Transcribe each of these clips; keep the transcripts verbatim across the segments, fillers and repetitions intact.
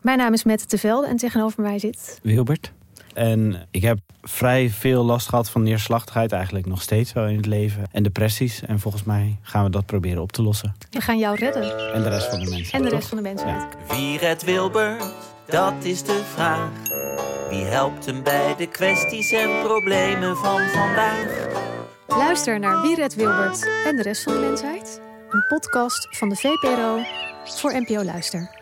Mijn naam is Mette Tevelde en tegenover mij zit... Wilbert. En ik heb vrij veel last gehad van neerslachtigheid, eigenlijk nog steeds wel in het leven. En depressies. En volgens mij gaan we dat proberen op te lossen. We gaan jou redden. En de rest van de mensen. En de toch? rest van de mensen. Ja. Wie redt Wilbert? Dat is de vraag. Wie helpt hem bij de kwesties en problemen van vandaag? Luister naar Wie redt Wilbert en de rest van de mensheid. Een podcast van de V P R O voor N P O Luister.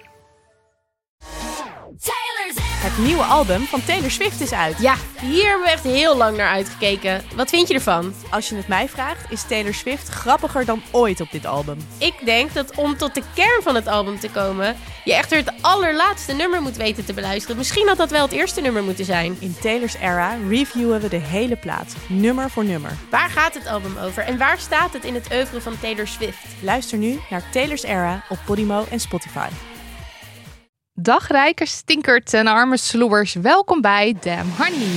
Het nieuwe album van Taylor Swift is uit. Ja, hier hebben we echt heel lang naar uitgekeken. Wat vind je ervan? Als je het mij vraagt, is Taylor Swift grappiger dan ooit op dit album. Ik denk dat om tot de kern van het album te komen, je echt het allerlaatste nummer moet weten te beluisteren. Misschien had dat wel het eerste nummer moeten zijn. In Taylor's Era reviewen we de hele plaat, nummer voor nummer. Waar gaat het album over en waar staat het in het oeuvre van Taylor Swift? Luister nu naar Taylor's Era op Podimo en Spotify. Dag rijke stinkert en arme sloebers, welkom bij Damn Honey.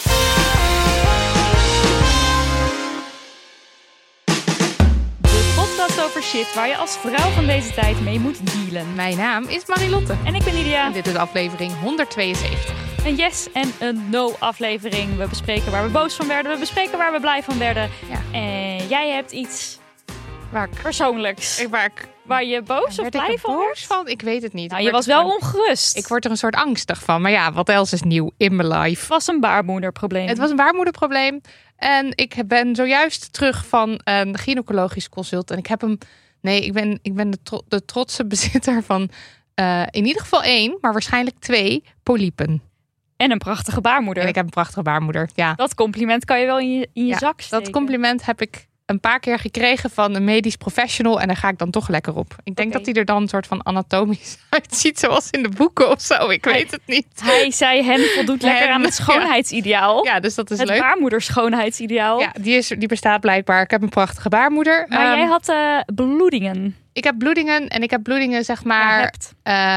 De podcast over shit waar je als vrouw van deze tijd mee moet dealen. Mijn naam is Marilotte. En ik ben Lydia. En dit is aflevering honderdtweeënzeventig. Een yes en een no aflevering. We bespreken waar we boos van werden. We bespreken waar we blij van werden. Ja. En jij hebt iets Waar ik, persoonlijks. ik, waar ik, Waar je boos of werd ik blij er van boos werd? van? Ik weet het niet. Nou, Ik je werd was er wel gewoon- ongerust. Ik word er een soort angstig van. Maar ja, wat else is nieuw in mijn life? Het was een baarmoederprobleem. Het was een baarmoederprobleem. En ik ben zojuist terug van een gynaecologisch consult. En ik heb hem... Nee, ik ben, ik ben de, tro- de trotse bezitter van uh, in ieder geval één, maar waarschijnlijk twee polypen. En een prachtige baarmoeder. En ik heb een prachtige baarmoeder, ja. Dat compliment kan je wel in je, in je Ja, zak steken. Dat compliment heb ik een paar keer gekregen van een medisch professional. En daar ga ik dan toch lekker op. Ik denk Oké. dat hij er dan een soort van anatomisch uitziet. Zoals in de boeken of zo. Ik weet het niet. Hij zei hen voldoet lekker Hen, aan het schoonheidsideaal. Ja, dus dat is het leuk. baarmoederschoonheidsideaal. Ja, die, is, die bestaat blijkbaar. Ik heb een prachtige baarmoeder. Maar Um, jij had uh, bloedingen. Ik heb bloedingen. En ik heb bloedingen zeg Ja, maar hebt.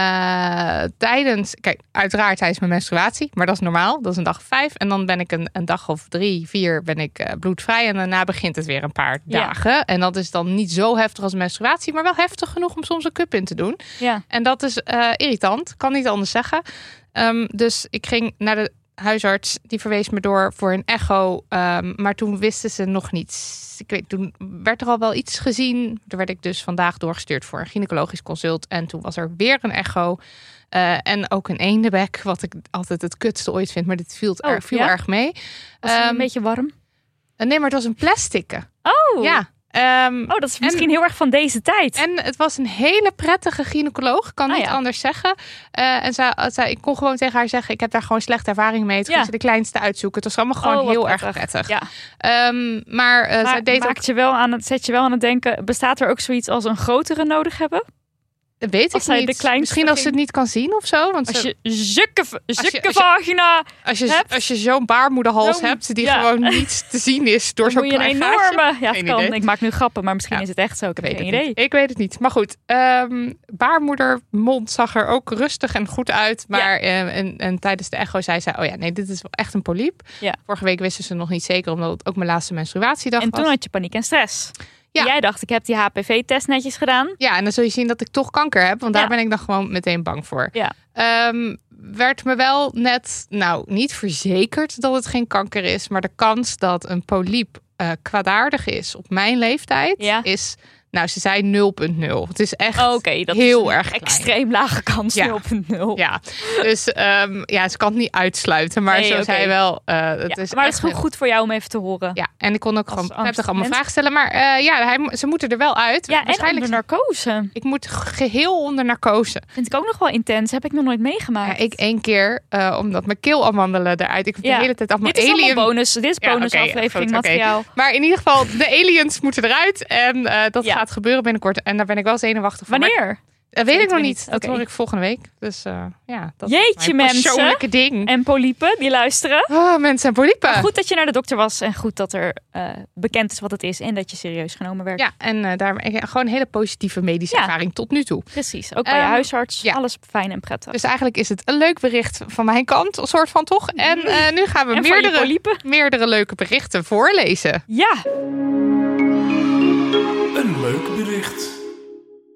uh, tijdens... Kijk, uiteraard tijdens mijn menstruatie. Maar dat is normaal. Dat is een dag of vijf. En dan ben ik een, een dag of drie, vier ben ik uh, bloedvrij. En daarna begint het weer een paar Ja. dagen. En dat is dan niet zo heftig als menstruatie. Maar wel heftig genoeg om soms een cup in te doen. Ja. En dat is uh, irritant. Kan niet anders zeggen. Um, dus ik ging naar de huisarts. Die verwees me door voor een echo. Um, maar toen wisten ze nog niets. Ik weet, toen werd er al wel iets gezien. Toen werd ik dus vandaag doorgestuurd voor een gynaecologisch consult. En toen was er weer een echo. Uh, en ook een eendebek. Wat ik altijd het kutste ooit vind. Maar dit viel, Oh, er, viel ja? erg mee. Was het Um, een beetje warm? Nee, maar het was een plastic. Oh. Ja. Um, Oh, dat is misschien heel erg van deze tijd. En het was een hele prettige gynaecoloog. Ik kan Ah, niet ja. anders zeggen. Uh, en zij, zij, ik kon gewoon tegen haar zeggen... ik heb daar gewoon slechte ervaring mee. Toen Ja. ging ze de kleinste uitzoeken. Het was allemaal gewoon Oh, wat heel erg prettig. prettig. Ja. Um, maar uh, zij Maar deed maakt ook... je wel aan het, zet je wel aan het denken... bestaat er ook zoiets als een grotere nodig hebben? Dat weet als ik zij niet. de kleinste Misschien als ze het ging- niet kan zien of zo. Want Als ze- je zulke, zulke je- als je- vagina... als je, hebt, als je zo'n baarmoederhals zo'n- hebt... die ja. gewoon niet te zien is door dan zo'n moet je een klein gaatje. enorme... Ja, het Geen kan. idee. Ik maak nu grappen, maar misschien Ja. is het echt zo. Ik heb Ik weet geen het idee. niet. Ik weet het niet. Maar goed, um, baarmoedermond zag er ook rustig en goed uit. Maar uh, en, en tijdens de echo zei zij... oh ja, nee, dit is wel echt een polyp. Ja. Vorige week wisten ze nog niet zeker... omdat het ook mijn laatste menstruatiedag En was. toen had je paniek en stress. Ja. En jij dacht, ik heb die H P V-test netjes gedaan. Ja, en dan zul je zien dat ik toch kanker heb. Want Ja. daar ben ik dan gewoon meteen bang voor. Ja. Um, werd me wel net, nou, niet verzekerd dat het geen kanker is. Maar de kans dat een polyp uh, kwaadaardig is op mijn leeftijd Ja. is... Nou, ze zei nul komma nul. Het is echt Oké, okay, dat heel is een erg klein. extreem lage kans, Ja. nul komma nul. Ja, dus um, ja, ze kan het niet uitsluiten. Maar Nee, zo oké. zei wel... Uh, het Ja, is maar het is echt goed, goed voor jou om even te horen. Ja, en ik kon ook Als gewoon angstig prettig allemaal mens. vragen stellen. Maar uh, ja, hij, ze moeten er wel uit. Ja, en Waarschijnlijk onder narcose. Ik moet geheel onder narcose. Vind ik ook nog wel intens. Heb ik nog nooit meegemaakt. Ja, ik één keer, uh, omdat mijn keelamandelen eruit. Ik heb Ja. de hele tijd allemaal Dit is alien... allemaal bonus. Dit is Ja, bonus oké, aflevering goed, oké. materiaal. Maar in ieder geval, de aliens moeten eruit. En uh, dat Ja. gaat gebeuren binnenkort. En daar ben ik wel zenuwachtig voor. Maar Wanneer? dat weet ik weten nog we niet. niet. Dat Oké. hoor ik volgende week. Dus uh, ja, dat Jeetje, is mijn mensen. persoonlijke ding. En polypen, die luisteren. Oh, mensen en polypen. Maar goed dat je naar de dokter was. En goed dat er uh, bekend is wat het is. En dat je serieus genomen werd. Ja, en uh, daar ik, gewoon een hele positieve medische Ja. ervaring tot nu toe. Precies. Ook bij je Um, huisarts. ja. Alles fijn en prettig. Dus eigenlijk is het een leuk bericht van mijn kant, een soort van toch. En uh, nu gaan we en van je meerdere, polypen. meerdere leuke berichten voorlezen. Ja. Een leuk bericht.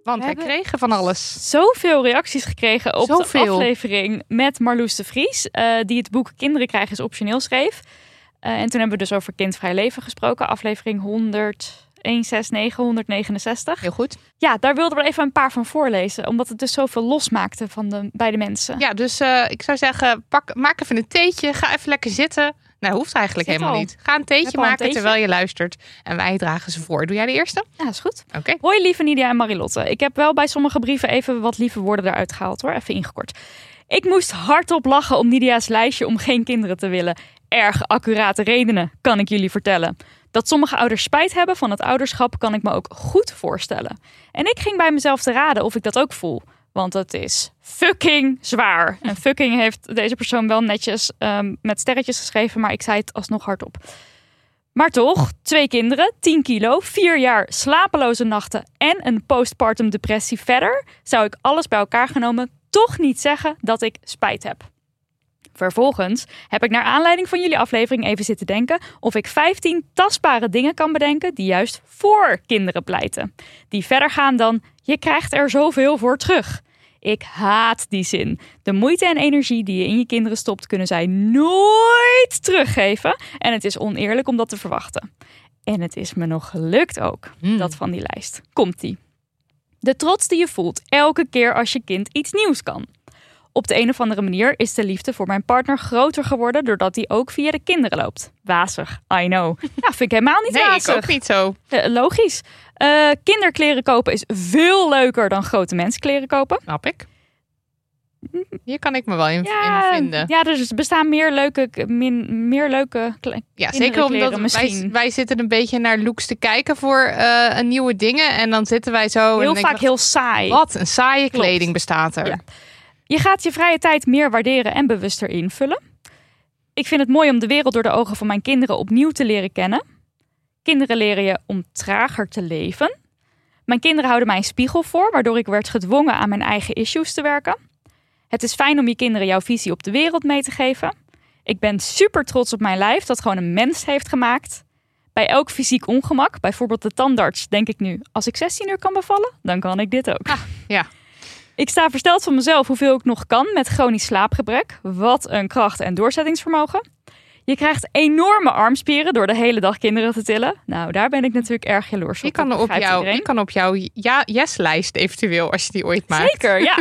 Want We wij hebben kregen van alles. Zoveel reacties gekregen op Zoveel. de aflevering met Marloes de Vries. Uh, die het boek Kinderen krijgen is optioneel schreef. Uh, en toen hebben we dus over kindvrij leven gesproken. Aflevering honderdeenenzestig, honderdnegenenzestig. Heel goed. Ja, daar wilden we even een paar van voorlezen. Omdat het dus zoveel losmaakte van de, bij de mensen. Ja, dus uh, ik zou zeggen, pak, maak even een theetje. Ga even lekker zitten. Nou, hoeft eigenlijk Zit helemaal al. niet. Ga een theetje Heb al een maken theetje? terwijl je luistert. En wij dragen ze voor. Doe jij de eerste? Ja, is goed. Oké. Okay. Hoi lieve Nidia en Marilotte. Ik heb wel bij sommige brieven even wat lieve woorden eruit gehaald hoor. Even ingekort. Ik moest hardop lachen om Nidia's lijstje om geen kinderen te willen. Erg accurate redenen, kan ik jullie vertellen. Dat sommige ouders spijt hebben van het ouderschap kan ik me ook goed voorstellen. En ik ging bij mezelf te raden of ik dat ook voel. Want het is fucking zwaar. En fucking heeft deze persoon wel netjes um, met sterretjes geschreven, maar ik zei het alsnog hardop. Maar toch, twee kinderen, tien kilo, vier jaar slapeloze nachten en een postpartum depressie verder, zou ik alles bij elkaar genomen toch niet zeggen dat ik spijt heb. Vervolgens heb ik naar aanleiding van jullie aflevering even zitten denken of ik vijftien tastbare dingen kan bedenken die juist voor kinderen pleiten. Die verder gaan dan, je krijgt er zoveel voor terug. Ik haat die zin. De moeite en energie die je in je kinderen stopt kunnen zij nooit teruggeven. En het is oneerlijk om dat te verwachten. En het is me nog gelukt ook, mm. dat van die lijst. Komt-ie. De trots die je voelt elke keer als je kind iets nieuws kan. Op de een of andere manier is de liefde voor mijn partner groter geworden doordat hij ook via de kinderen loopt. Wazig, I know. Ja, vind ik helemaal niet nee, wazig. Nee, ik ook niet zo. Uh, logisch. Uh, kinderkleren kopen is veel leuker dan grote mensenkleren kopen. Snap ik. Hier kan ik me wel in, ja, in vinden. Ja, dus er bestaan meer leuke, min, meer leuke kle- ja, zeker omdat wij, wij zitten een beetje naar looks te kijken voor uh, nieuwe dingen. En dan zitten wij zo... Heel en vaak ik, heel saai. Wat een saaie Klopt. kleding bestaat er. Ja. Je gaat je vrije tijd meer waarderen en bewuster invullen. Ik vind het mooi om de wereld door de ogen van mijn kinderen opnieuw te leren kennen. Kinderen leren je om trager te leven. Mijn kinderen houden mij een spiegel voor, waardoor ik werd gedwongen aan mijn eigen issues te werken. Het is fijn om je kinderen jouw visie op de wereld mee te geven. Ik ben super trots op mijn lijf dat gewoon een mens heeft gemaakt. Bij elk fysiek ongemak, bijvoorbeeld de tandarts, denk ik nu... als ik zestien uur kan bevallen, dan kan ik dit ook. Ah, ja. Ik sta versteld van mezelf hoeveel ik nog kan met chronisch slaapgebrek. Wat een kracht en doorzettingsvermogen. Je krijgt enorme armspieren door de hele dag kinderen te tillen. Nou, daar ben ik natuurlijk erg jaloers op. Je kan op, jou, je kan op jouw ja, yes-lijst eventueel, als je die ooit maakt. Zeker, ja.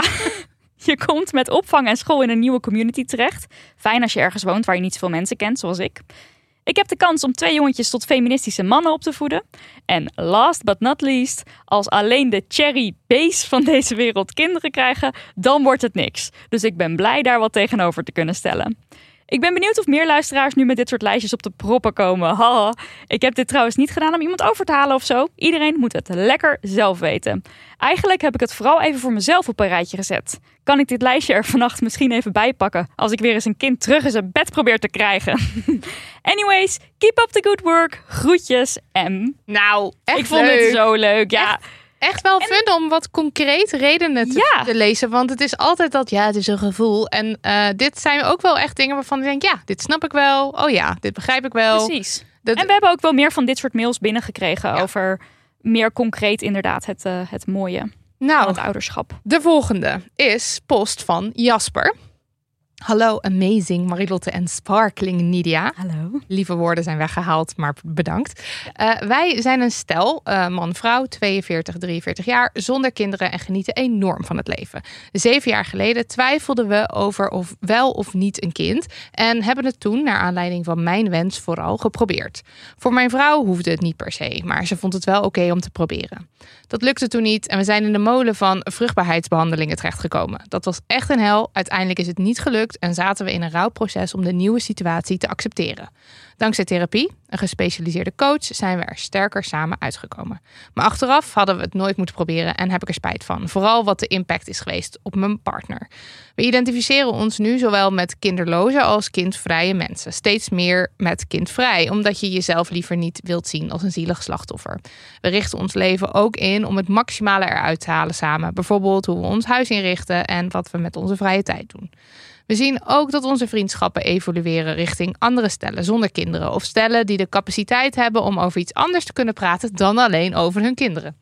Je komt met opvang en school in een nieuwe community terecht. Fijn als je ergens woont waar je niet zoveel mensen kent, zoals ik. Ik heb de kans om twee jongetjes tot feministische mannen op te voeden. En last but not least, als alleen de cherry base van deze wereld kinderen krijgen, dan wordt het niks. Dus ik ben blij daar wat tegenover te kunnen stellen. Ik ben benieuwd of meer luisteraars nu met dit soort lijstjes op de proppen komen. Haha. Ik heb dit trouwens niet gedaan om iemand over te halen of zo. Iedereen moet het lekker zelf weten. Eigenlijk heb ik het vooral even voor mezelf op een rijtje gezet. Kan ik dit lijstje er vannacht misschien even bijpakken als ik weer eens een kind terug in zijn bed probeer te krijgen? Anyways, keep up the good work. Groetjes, M. Nou, echt Ik vond leuk. het zo leuk, ja. Echt, echt wel en... fun om wat concreet redenen te, ja. te lezen. Want het is altijd dat, ja, het is een gevoel. En uh, dit zijn ook wel echt dingen waarvan ik denk, ja, dit snap ik wel. Oh ja, dit begrijp ik wel. Precies. Dat... En we hebben ook wel meer van dit soort mails binnengekregen ja. over meer concreet inderdaad het, uh, het mooie nou, van het ouderschap. De volgende is post van Jasper. Hallo, amazing Marilotte en sparkling Nidia. Hallo. Lieve woorden zijn weggehaald, maar bedankt. Uh, wij zijn een stel, uh, man-vrouw, tweeënveertig, drieënveertig jaar, zonder kinderen en genieten enorm van het leven. Zeven jaar geleden twijfelden we over of wel of niet een kind en hebben het toen, naar aanleiding van mijn wens, vooral geprobeerd. Voor mijn vrouw hoefde het niet per se, maar ze vond het wel oké okay om te proberen. Dat lukte toen niet en we zijn in de molen van vruchtbaarheidsbehandelingen terechtgekomen. Dat was echt een hel. Uiteindelijk is het niet gelukt en zaten we in een rouwproces om de nieuwe situatie te accepteren. Dankzij therapie, een gespecialiseerde coach, zijn we er sterker samen uitgekomen. Maar achteraf hadden we het nooit moeten proberen en heb ik er spijt van. Vooral wat de impact is geweest op mijn partner. We identificeren ons nu zowel met kinderloze als kindvrije mensen. Steeds meer met kindvrij, omdat je jezelf liever niet wilt zien als een zielig slachtoffer. We richten ons leven ook in om het maximale eruit te halen samen. Bijvoorbeeld hoe we ons huis inrichten en wat we met onze vrije tijd doen. We zien ook dat onze vriendschappen evolueren richting andere stellen zonder kinderen. Of stellen die de capaciteit hebben om over iets anders te kunnen praten dan alleen over hun kinderen.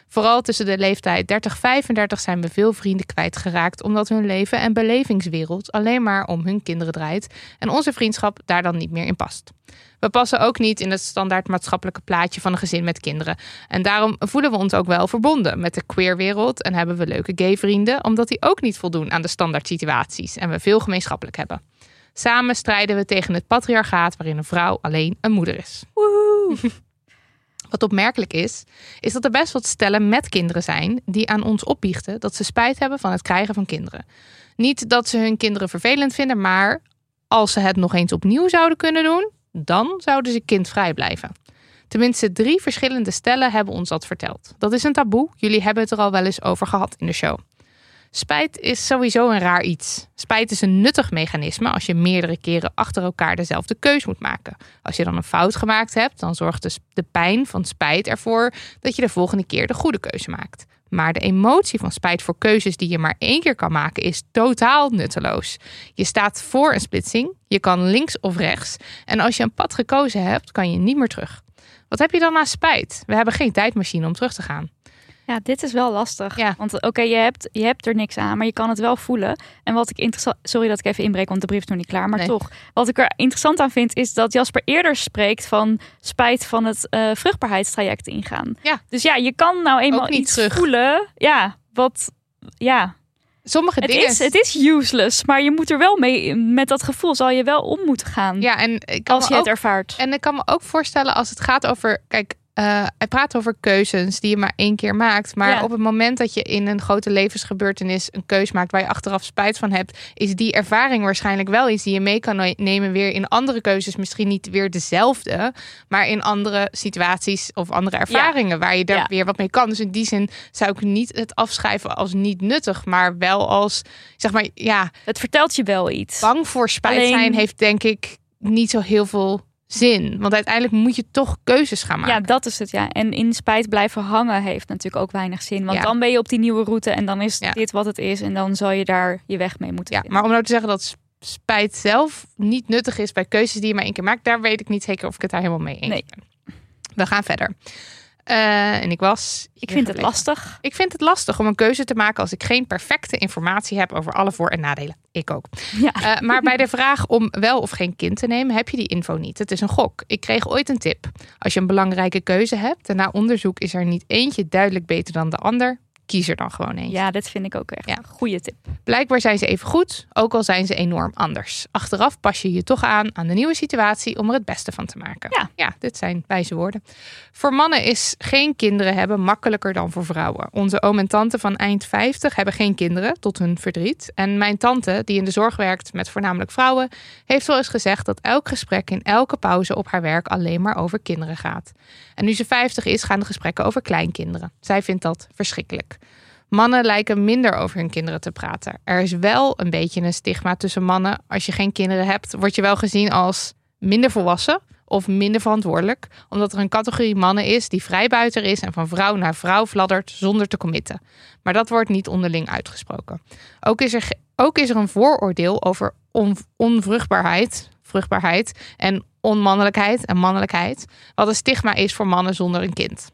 Vooral tussen de leeftijd dertig vijfendertig zijn we veel vrienden kwijtgeraakt, omdat hun leven en belevingswereld alleen maar om hun kinderen draait en onze vriendschap daar dan niet meer in past. We passen ook niet in het standaard maatschappelijke plaatje van een gezin met kinderen. En daarom voelen we ons ook wel verbonden met de queerwereld en hebben we leuke gay vrienden, omdat die ook niet voldoen aan de standaard situaties en we veel gemeenschappelijk hebben. Samen strijden we tegen het patriarchaat waarin een vrouw alleen een moeder is. Woehoe! Wat opmerkelijk is, is dat er best wat stellen met kinderen zijn die aan ons opbiechten dat ze spijt hebben van het krijgen van kinderen. Niet dat ze hun kinderen vervelend vinden, maar als ze het nog eens opnieuw zouden kunnen doen, dan zouden ze kindvrij blijven. Tenminste, drie verschillende stellen hebben ons dat verteld. Dat is een taboe. Jullie hebben het er al wel eens over gehad in de show. Spijt is sowieso een raar iets. Spijt is een nuttig mechanisme als je meerdere keren achter elkaar dezelfde keus moet maken. Als je dan een fout gemaakt hebt, dan zorgt dus de pijn van spijt ervoor dat je de volgende keer de goede keuze maakt. Maar de emotie van spijt voor keuzes die je maar één keer kan maken is totaal nutteloos. Je staat voor een splitsing, je kan links of rechts. En als je een pad gekozen hebt, kan je niet meer terug. Wat heb je dan aan spijt? We hebben geen tijdmachine om terug te gaan. Ja, dit is wel lastig. Ja. Want oké, okay, je, hebt, je hebt er niks aan, maar je kan het wel voelen. En wat ik interessant... Sorry dat ik even inbreek, want de brief is nog niet klaar. Maar nee. toch, wat ik er interessant aan vind, is dat Jasper eerder spreekt van spijt van het uh, vruchtbaarheidstraject ingaan. Ja. Dus ja, je kan nou eenmaal iets terug voelen. Ja, wat... Ja... Sommige het dingen... Is, het is useless, maar je moet er wel mee, met dat gevoel zal je wel om moeten gaan. Ja, en ik kan als je ook, het ervaart. En ik kan me ook voorstellen als het gaat over... Kijk, uh, hij praat over keuzes die je maar één keer maakt. Maar ja. op het moment dat je in een grote levensgebeurtenis een keus maakt waar je achteraf spijt van hebt, is die ervaring waarschijnlijk wel iets die je mee kan nemen weer in andere keuzes. Misschien niet weer dezelfde, maar in andere situaties of andere ervaringen ja. waar je daar ja. weer wat mee kan. Dus in die zin zou ik niet het afschrijven als niet nuttig, maar wel als, zeg maar, ja. Het vertelt je wel iets. Bang voor spijt Alleen... zijn heeft denk ik niet zo heel veel zin. Want uiteindelijk moet je toch keuzes gaan maken. Ja, dat is het, ja. En in spijt blijven hangen heeft natuurlijk ook weinig zin. Want ja. dan ben je op die nieuwe route en dan is ja. dit wat het is. En dan zal je daar je weg mee moeten ja, vinden. Maar om nou te zeggen dat spijt zelf niet nuttig is bij keuzes die je maar één keer maakt, daar weet ik niet zeker of ik het daar helemaal mee eens nee. ben. We gaan verder. Uh, en ik was... Ik vind het lastig. Ik vind het lastig om een keuze te maken als ik geen perfecte informatie heb over alle voor- en nadelen. Ik ook. Ja. Uh, maar bij de vraag om wel of geen kind te nemen, heb je die info niet. Het is een gok. Ik kreeg ooit een tip. Als je een belangrijke keuze hebt en na onderzoek is er niet eentje duidelijk beter dan de ander, kies er dan gewoon eentje. Ja, dat vind ik ook echt ja. een goede tip. Blijkbaar zijn ze even goed, ook al zijn ze enorm anders. Achteraf pas je je toch aan aan de nieuwe situatie om er het beste van te maken. Ja, ja dit zijn wijze woorden. Voor mannen is geen kinderen hebben makkelijker dan voor vrouwen. Onze oom en tante van eind vijftig hebben geen kinderen, tot hun verdriet. En mijn tante, die in de zorg werkt met voornamelijk vrouwen, heeft wel eens gezegd dat elk gesprek in elke pauze op haar werk alleen maar over kinderen gaat. En nu ze vijftig is, gaan de gesprekken over kleinkinderen. Zij vindt dat verschrikkelijk. Mannen lijken minder over hun kinderen te praten. Er is wel een beetje een stigma tussen mannen. Als je geen kinderen hebt, word je wel gezien als minder volwassen of minder verantwoordelijk. Omdat er een categorie mannen is die vrijbuiter is en van vrouw naar vrouw fladdert zonder te committen. Maar dat wordt niet onderling uitgesproken. Ook is er, ook is er een vooroordeel over on, onvruchtbaarheid, vruchtbaarheid en onmannelijkheid en mannelijkheid. Wat een stigma is voor mannen zonder een kind.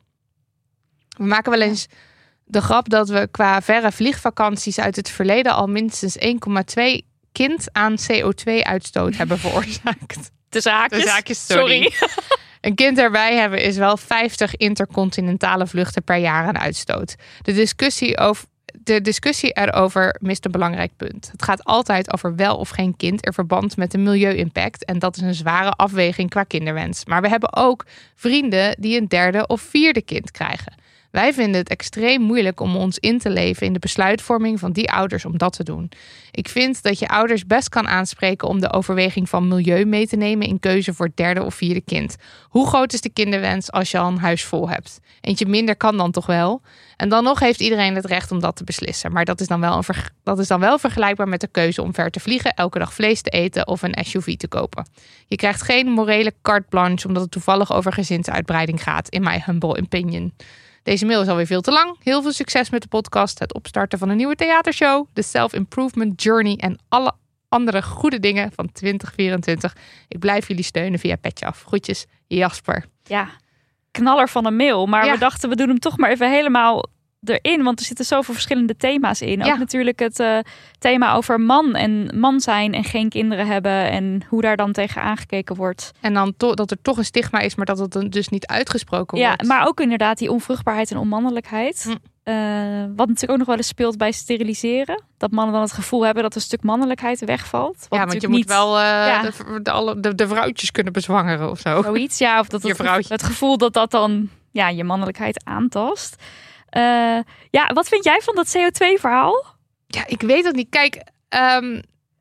We maken wel eens de grap dat we qua verre vliegvakanties uit het verleden al minstens één komma twee kind aan C O twee uitstoot hebben veroorzaakt. De zaakjes, de zaakjes sorry. sorry. Een kind erbij hebben is wel vijftig intercontinentale vluchten per jaar aan uitstoot. De discussie over De discussie erover mist een belangrijk punt. Het gaat altijd over wel of geen kind in verband met de milieu-impact. En dat is een zware afweging qua kinderwens. Maar we hebben ook vrienden die een derde of vierde kind krijgen. Wij vinden het extreem moeilijk om ons in te leven in de besluitvorming van die ouders om dat te doen. Ik vind dat je ouders best kan aanspreken om de overweging van milieu mee te nemen in keuze voor het derde of vierde kind. Hoe groot is de kinderwens als je al een huis vol hebt? Eentje minder kan dan toch wel? En dan nog heeft iedereen het recht om dat te beslissen. Maar dat is dan wel, een ver- dat is dan wel vergelijkbaar met de keuze om ver te vliegen, elke dag vlees te eten of een S U V te kopen. Je krijgt geen morele carte blanche omdat het toevallig over gezinsuitbreiding gaat, in my humble opinion. Deze mail is alweer veel te lang. Heel veel succes met de podcast, het opstarten van een nieuwe theatershow, de self-improvement journey en alle andere goede dingen van twintig vierentwintig. Ik blijf jullie steunen via Petje Af. Groetjes, Jasper. Ja, knaller van een mail. Maar Ja. we dachten, we doen hem toch maar even helemaal erin. Want er zitten zoveel verschillende thema's in. Ook Ja. natuurlijk het uh, thema over man en man zijn en geen kinderen hebben. En hoe daar dan tegen aangekeken wordt. En dan to- dat er toch een stigma is, maar dat het dan dus niet uitgesproken Ja, wordt. maar ook inderdaad die onvruchtbaarheid en onmannelijkheid. Hm. Uh, wat natuurlijk ook nog wel eens speelt bij steriliseren. Dat mannen dan het gevoel hebben dat een stuk mannelijkheid wegvalt. Wat ja, want je natuurlijk moet niet... wel uh, Ja. de, de, alle, de, de vrouwtjes kunnen bezwangeren of zo. Zoiets, ja. Of dat Je het, vrouwtje. het gevoel dat dat dan ja, je mannelijkheid aantast. Uh, ja, wat vind jij van dat C O twee verhaal? Ja, ik weet het niet. Kijk, um,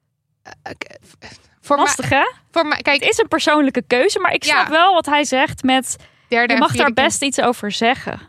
voor Lastig, mij, hè? voor mij, kijk, Het is een persoonlijke keuze, maar ik snap Ja. wel wat hij zegt met... derde Je en mag vierde daar best iets over zeggen. kind.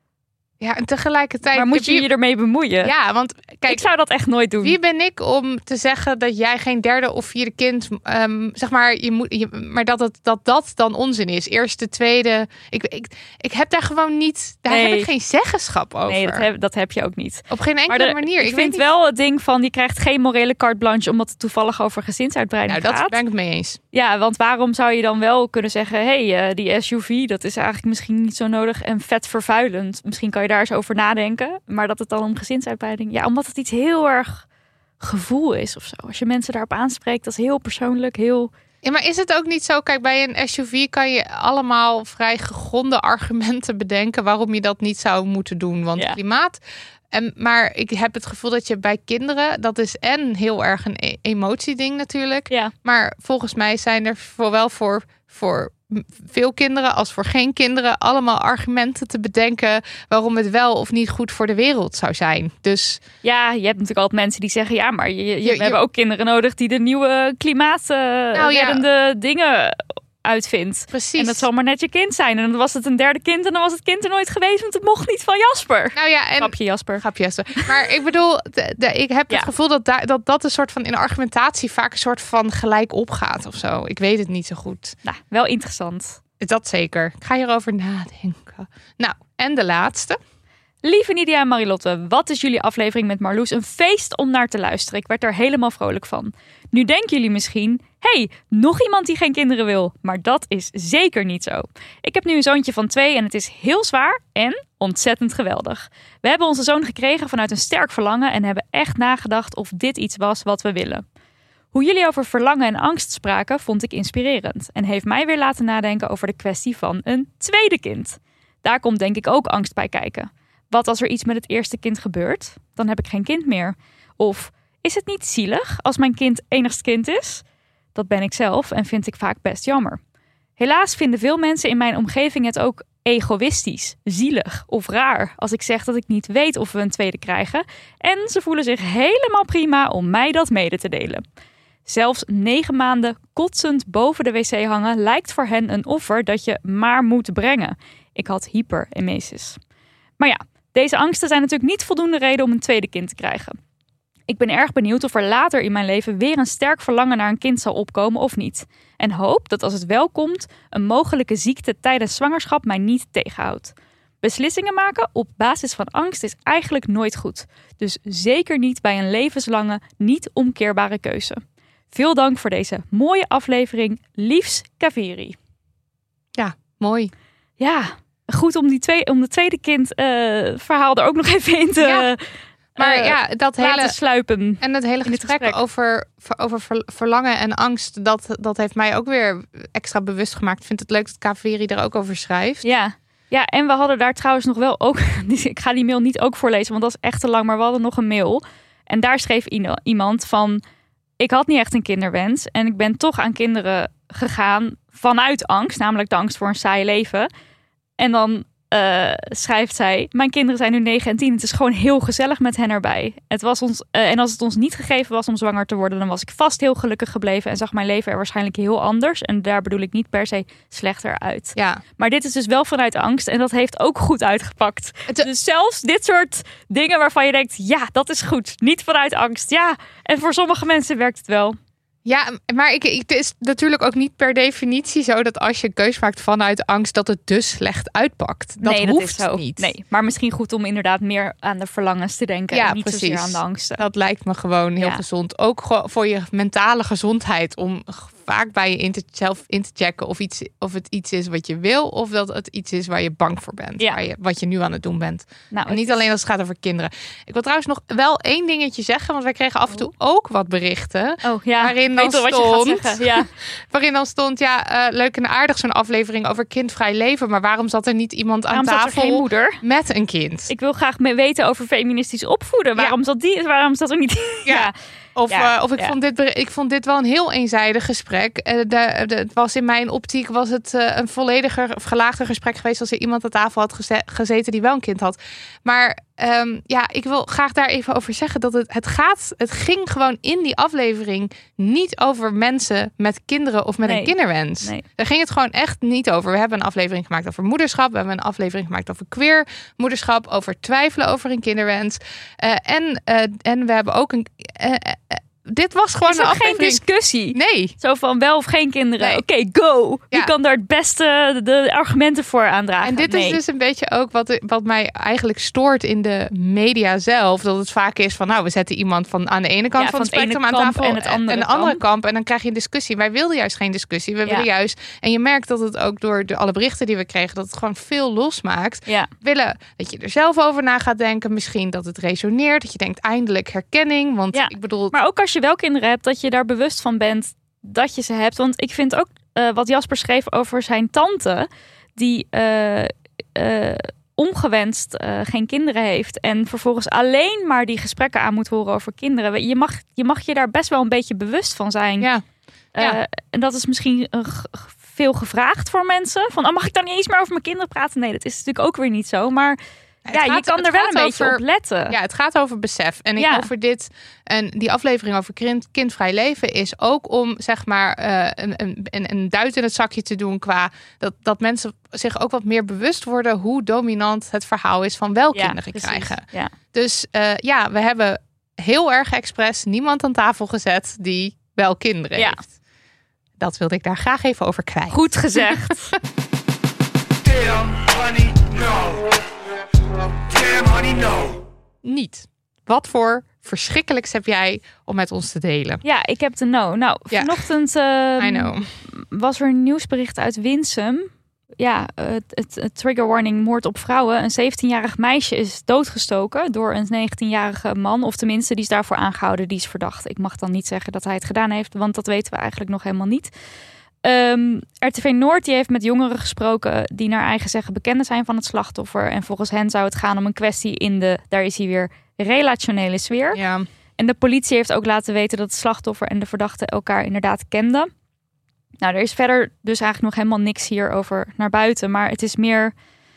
Ja, en tegelijkertijd. Maar moet je wie- je ermee bemoeien? Ja, want kijk, ik zou dat echt nooit doen. wie ben ik om te zeggen dat jij geen derde of vierde kind, um, zeg maar, je moet, je, maar dat, het, dat dat dan onzin is. Eerste, tweede. Ik, ik, ik heb daar gewoon niet, daar Nee. heb ik geen zeggenschap over. Nee, dat heb, dat heb je ook niet. Op geen enkele Maar de- manier. Ik, Ik, vind weet niet. wel het ding van, je krijgt geen morele carte blanche omdat het toevallig over gezinsuitbreiding Nou, dat gaat. ben ik het mee eens. Ja, want waarom zou je dan wel kunnen zeggen, hé, hey, uh, die S U V, dat is eigenlijk misschien niet zo nodig en vet vervuilend. Misschien kan je daar eens over nadenken. Maar dat het dan om gezinsuitbreiding, ja, omdat het iets heel erg gevoel is of zo. Als je mensen daarop aanspreekt, dat is heel persoonlijk, heel... Ja, maar is het ook niet zo? Kijk, bij een S U V kan je allemaal vrij gegronde argumenten bedenken waarom je dat niet zou moeten doen. Want Ja. klimaat. En, maar ik heb het gevoel dat je bij kinderen, dat is en heel erg een e- emotieding natuurlijk. Ja. Maar volgens mij zijn er zowel voor, voor veel kinderen als voor geen kinderen allemaal argumenten te bedenken waarom het wel of niet goed voor de wereld zou zijn. Dus Ja, je hebt natuurlijk altijd mensen die zeggen, ja, maar je, je, Je- we je- hebben ook kinderen nodig die de nieuwe klimaatreddende dingen uitvindt. precies. En dat zal maar net je kind zijn. En dan was het een derde kind en dan was het kind er nooit geweest, want het mocht niet van Jasper. Nou ja, en Grapje, Jasper. Grapje, Esther. Maar ik bedoel, de, de- ik heb Ja. het gevoel dat, daar, dat dat een soort van in argumentatie vaak een soort van gelijk opgaat of zo. Ik weet het niet zo goed. Nou, wel interessant. Dat zeker. Ik ga hierover nadenken. Nou, en de laatste. Lieve Nidia en Marilotte, wat is jullie aflevering met Marloes een feest om naar te luisteren. Ik werd er helemaal vrolijk van. Nu denken jullie misschien, hey, nog iemand die geen kinderen wil. Maar dat is zeker niet zo. Ik heb nu een zoontje van twee en het is heel zwaar en ontzettend geweldig. We hebben onze zoon gekregen vanuit een sterk verlangen en hebben echt nagedacht of dit iets was wat we willen. Hoe jullie over verlangen en angst spraken vond ik inspirerend en heeft mij weer laten nadenken over de kwestie van een tweede kind. Daar komt denk ik ook angst bij kijken. Wat als er iets met het eerste kind gebeurt? Dan heb ik geen kind meer. Of is het niet zielig als mijn kind enigst kind is? Dat ben ik zelf en vind ik vaak best jammer. Helaas vinden veel mensen in mijn omgeving het ook egoïstisch, zielig of raar als ik zeg dat ik niet weet of we een tweede krijgen. En ze voelen zich helemaal prima om mij dat mede te delen. Zelfs negen maanden kotsend boven de wc hangen lijkt voor hen een offer dat je maar moet brengen. Ik had hyperemesis. Maar ja, deze angsten zijn natuurlijk niet voldoende reden om een tweede kind te krijgen. Ik ben erg benieuwd of er later in mijn leven weer een sterk verlangen naar een kind zal opkomen of niet. En hoop dat als het wel komt, een mogelijke ziekte tijdens zwangerschap mij niet tegenhoudt. Beslissingen maken op basis van angst is eigenlijk nooit goed. Dus zeker niet bij een levenslange, niet omkeerbare keuze. Veel dank voor deze mooie aflevering. Liefs, Kaveri. Ja, mooi. Ja, goed om, die twee, om de tweede kind uh, verhaal er ook nog even in te Ja, Maar uh, ja, dat laten hele sluipen. en het hele in dit gesprek, gesprek. over, over ver- verlangen en angst, dat, dat heeft mij ook weer extra bewust gemaakt. Ik vind het leuk dat Kaveri er ook over schrijft. Ja. Ja, en we hadden daar trouwens nog wel ook... Ik ga die mail niet ook voorlezen, want dat is echt te lang. Maar we hadden nog een mail. En daar schreef iemand van... Ik had niet echt een kinderwens. En ik ben toch aan kinderen gegaan vanuit angst. Namelijk de angst voor een saai leven. En dan uh, schrijft zij... Mijn kinderen zijn nu negen en tien. Het is gewoon heel gezellig met hen erbij. Het was ons, uh, en als het ons niet gegeven was om zwanger te worden... dan was ik vast heel gelukkig gebleven. En zag mijn leven er waarschijnlijk heel anders. En daar bedoel ik niet per se slechter uit. Ja. Maar dit is dus wel vanuit angst. En dat heeft ook goed uitgepakt. Het- Dus zelfs dit soort dingen waarvan je denkt... ja, dat is goed. Niet vanuit angst. Ja, en voor sommige mensen werkt het wel. Ja, maar ik, ik, het is natuurlijk ook niet per definitie zo dat als je een keus maakt vanuit angst, dat het dus slecht uitpakt. Dat nee, hoeft dat is zo. niet. Nee, maar misschien goed om inderdaad meer aan de verlangens te denken. Ja, en niet precies. zozeer aan de angsten. Dat lijkt me gewoon heel Ja. gezond. Ook gewoon voor je mentale gezondheid om g- vaak bij je in te, zelf in te checken of, iets, of het iets is wat je wil of dat het iets is waar je bang voor bent. Ja. Waar je, wat je nu aan het doen bent. Nou, En niet alleen als het gaat over kinderen. Ik wil trouwens nog wel één dingetje zeggen, want wij kregen af en toe ook wat berichten. Oh ja, Waarin ik dan weet al wat je gaat stond- zeggen. Ja. Waarin dan stond, ja, uh, leuk en aardig zo'n aflevering over kindvrij leven. Maar waarom zat er niet iemand aan Waarom zat er tafel geen moeder? met een kind? Ik wil graag me weten over feministisch opvoeden. Ja. Waarom zat die? Waarom zat er niet? Ja. Of, Ja, uh, of ik, ja. vond dit, ber- ik vond dit wel een heel eenzijdig gesprek. Uh, de, de, het was in mijn optiek was het uh, een vollediger of gelaagder gesprek geweest als er iemand aan tafel had geze- gezeten die wel een kind had. Maar um, ja, ik wil graag daar even over zeggen dat het, het gaat, het ging gewoon in die aflevering niet over mensen met kinderen of met Nee. een kinderwens. Nee. Daar ging het gewoon echt niet over. We hebben een aflevering gemaakt over moederschap. We hebben een aflevering gemaakt over queer moederschap, over twijfelen over een kinderwens. Uh, en, uh, en we hebben ook een. Uh, uh, dit was gewoon is een ook geen aflevering. discussie. Nee. Zo van wel of geen kinderen. Nee. Oké, go. Wie Ja. kan daar het beste de, de argumenten voor aandragen? En dit Nee. is dus een beetje ook wat, wat mij eigenlijk stoort in de media zelf. Dat het vaak is van, nou, we zetten iemand van aan de ene kant Ja, van het van het spectrum ene aan kamp tafel en het andere en de andere kamp. kamp. En dan krijg je een discussie. Wij wilden juist geen discussie. We Ja. willen juist, en je merkt dat het ook door de, alle berichten die we kregen, dat het gewoon veel losmaakt. Ja. Willen dat je er zelf over na gaat denken. Misschien dat het resoneert. Dat je denkt eindelijk herkenning. Want Ja. ik bedoel, Maar ook als je wel kinderen hebt, dat je daar bewust van bent dat je ze hebt. Want ik vind ook uh, wat Jasper schreef over zijn tante, die uh, uh, ongewenst uh, geen kinderen heeft en vervolgens alleen maar die gesprekken aan moet horen over kinderen. Je mag je, mag je daar best wel een beetje bewust van zijn. ja. Uh, Ja. En dat is misschien uh, g- veel gevraagd voor mensen. Van, oh, mag ik dan niet eens meer over mijn kinderen praten? Nee, dat is natuurlijk ook weer niet zo. Maar Het ja, je gaat- kan het er wel gaat een beetje over- op letten. Ja, het gaat over besef. En ik Ja. over dit en die aflevering over kind, kindvrij leven is ook om zeg maar uh, een, een, een, een duit in het zakje te doen qua dat, dat mensen zich ook wat meer bewust worden hoe dominant het verhaal is van wel Ja, kinderen precies. krijgen. Ja. Dus uh, ja, we hebben heel erg expres niemand aan tafel gezet die wel kinderen Ja. heeft. Dat wilde ik daar graag even over kwijt. Goed gezegd. Damn, honey, no. Damn, honey, no. Niet. Wat voor verschrikkelijks heb jij om met ons te delen? Ja, ik heb de no. Nou, Ja. vanochtend uh, I know. was er een nieuwsbericht uit Winsum. Ja, het, het, het trigger warning moord op vrouwen. Een zeventienjarig meisje is doodgestoken door een negentienjarige man. Of tenminste, die is daarvoor aangehouden. Die is verdacht. Ik mag dan niet zeggen dat hij het gedaan heeft, want dat weten we eigenlijk nog helemaal niet. Um, R T V Noord die heeft met jongeren gesproken die naar eigen zeggen bekenden zijn van het slachtoffer. En volgens hen zou het gaan om een kwestie in de, daar is hij weer, relationele sfeer. Ja. En de politie heeft ook laten weten dat het slachtoffer en de verdachte elkaar inderdaad kenden. Nou, er is verder dus eigenlijk nog helemaal niks hierover naar buiten. Maar het is meer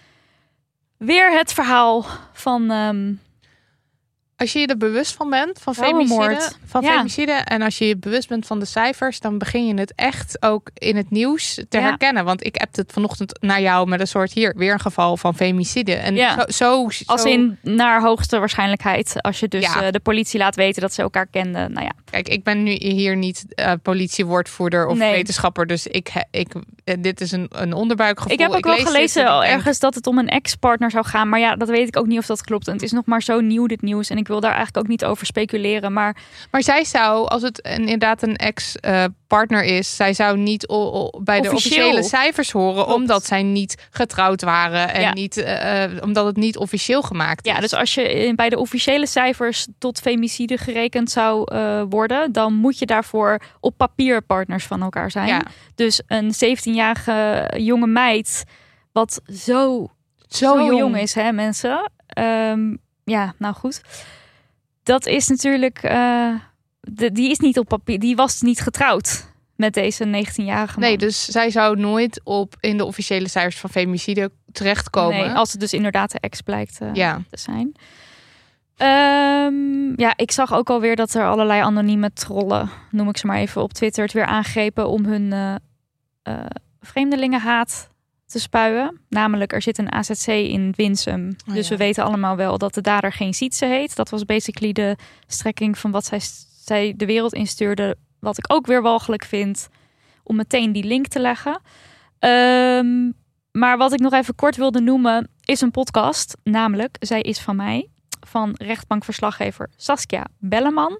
weer het verhaal van... Um, Als je je er bewust van bent, van Vrouwenmoord. femicide, van Ja. femicide, en als je je bewust bent van de cijfers, dan begin je het echt ook in het nieuws te Ja. herkennen. Want ik heb het vanochtend naar jou met een soort, hier, weer een geval van femicide. En Ja. zo, zo, zo- als in naar hoogste waarschijnlijkheid. Als je dus Ja. uh, de politie laat weten dat ze elkaar kenden. Nou ja, Kijk, ik ben nu hier niet uh, politiewoordvoerder of Nee. wetenschapper, dus ik, he- ik, eh, dit is een, een onderbuikgevoel. ik heb ook wel lees dit gelezen en ik denk, ergens dat het om een ex-partner zou gaan. Maar ja, dat weet ik ook niet of dat klopt. En het is nog maar zo nieuw, dit nieuws. En ik wil daar eigenlijk ook niet over speculeren. Maar Maar zij zou, als het een, inderdaad een ex-partner is, zij zou niet o- o- bij de Officieel. officiële cijfers horen, Klopt. omdat zij niet getrouwd waren en Ja. niet, uh, omdat het niet officieel gemaakt is. ja, dus als je in- bij de officiële cijfers tot femicide gerekend zou uh, worden, dan moet je daarvoor op papier partners van elkaar zijn. Ja. Dus een zeventienjarige jonge meid, wat zo, Zo, zo jong. jong is, hè, mensen. Um, ja, nou goed. Dat is natuurlijk, uh, de, die is niet op papier, die was niet getrouwd met deze negentienjarige man. Nee, dus zij zou nooit op in de officiële cijfers van femicide terechtkomen. Nee, als het dus inderdaad de ex blijkt uh, Ja. te zijn. Um, ja, ik zag ook alweer dat er allerlei anonieme trollen, noem ik ze maar even, op Twitter het weer aangrepen om hun uh, uh, vreemdelingenhaat te spuien. Namelijk, er zit een A Z C in Winsum. Oh, dus ja. we weten allemaal wel dat de dader geen Sietse heet. Dat was basically de strekking van wat zij, zij de wereld instuurde. Wat ik ook weer walgelijk vind, om meteen die link te leggen. Um, maar wat ik nog even kort wilde noemen, is een podcast. Namelijk, Zij is van mij, van rechtbankverslaggever Saskia Belleman.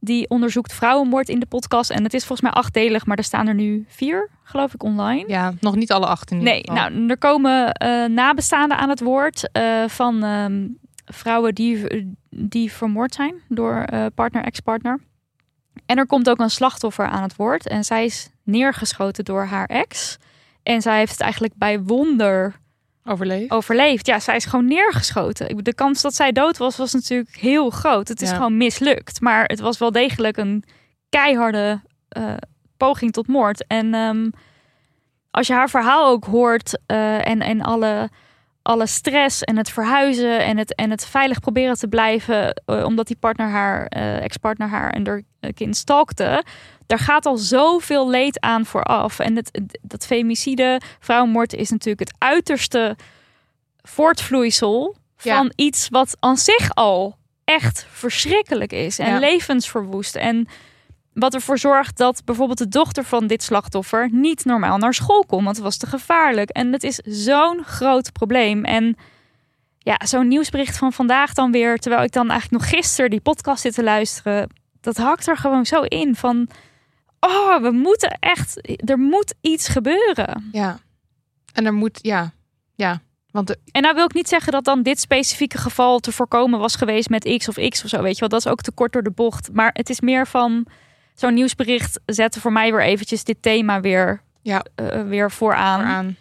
Die onderzoekt vrouwenmoord in de podcast. En het is volgens mij achtdelig, maar er staan er nu vier, geloof ik, online. Ja, nog niet alle acht in ieder Nee, geval. nou, er komen uh, nabestaanden aan het woord uh, van um, vrouwen die, die vermoord zijn door uh, partner, ex-partner. En er komt ook een slachtoffer aan het woord. En zij is neergeschoten door haar ex. En zij heeft het eigenlijk bij wonder Overleefd. overleefd. Ja, zij is gewoon neergeschoten. De kans dat zij dood was, was natuurlijk heel groot. Het is ja. gewoon mislukt. Maar het was wel degelijk een keiharde uh, poging tot moord. En um, als je haar verhaal ook hoort uh, en, en alle, alle stress en het verhuizen en het, en het veilig proberen te blijven, uh, omdat die partner haar, uh, ex-partner haar en haar kind stalkte, daar gaat al zoveel leed aan vooraf. En het, dat femicide, vrouwenmoord, is natuurlijk het uiterste voortvloeisel van ja. iets wat aan zich al echt verschrikkelijk is en ja. levensverwoest. En wat ervoor zorgt dat bijvoorbeeld de dochter van dit slachtoffer niet normaal naar school kon, want het was te gevaarlijk. En het is zo'n groot probleem. En ja, zo'n nieuwsbericht van vandaag dan weer, terwijl ik dan eigenlijk nog gisteren die podcast zit te luisteren, dat hakt er gewoon zo in van, oh, we moeten echt, er moet iets gebeuren. Ja, en er moet, ja, ja. Want de... En nou wil ik niet zeggen dat dan dit specifieke geval te voorkomen was geweest met X of X of zo, weet je wel. Dat is ook te kort door de bocht. Maar het is meer van, zo'n nieuwsbericht zette voor mij weer eventjes dit thema weer, ja. uh, weer vooraan. vooraan.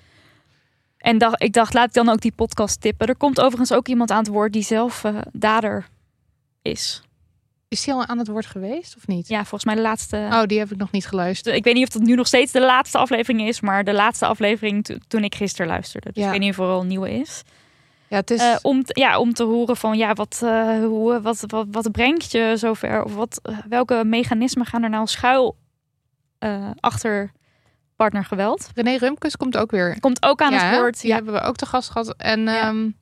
En dacht, ik dacht, laat ik dan ook die podcast tippen. Er komt overigens ook iemand aan het woord die zelf uh, dader is. Is die al aan het woord geweest of niet? Ja, volgens mij de laatste. Oh, die heb ik nog niet geluisterd. Ik weet niet of het nu nog steeds de laatste aflevering is, maar de laatste aflevering to- toen ik gisteren luisterde. Dus ja. ik weet niet of er al een nieuwe is. Ja, het is uh, om, t- ja, om te horen van ja, wat, uh, hoe, wat, wat, wat brengt je zover? Of wat, uh, welke mechanismen gaan er nou schuil uh, achter partnergeweld? René Rumkes komt ook weer. Komt ook aan ja, het woord. Die Ja, hebben we ook te gast gehad. En Ja. um,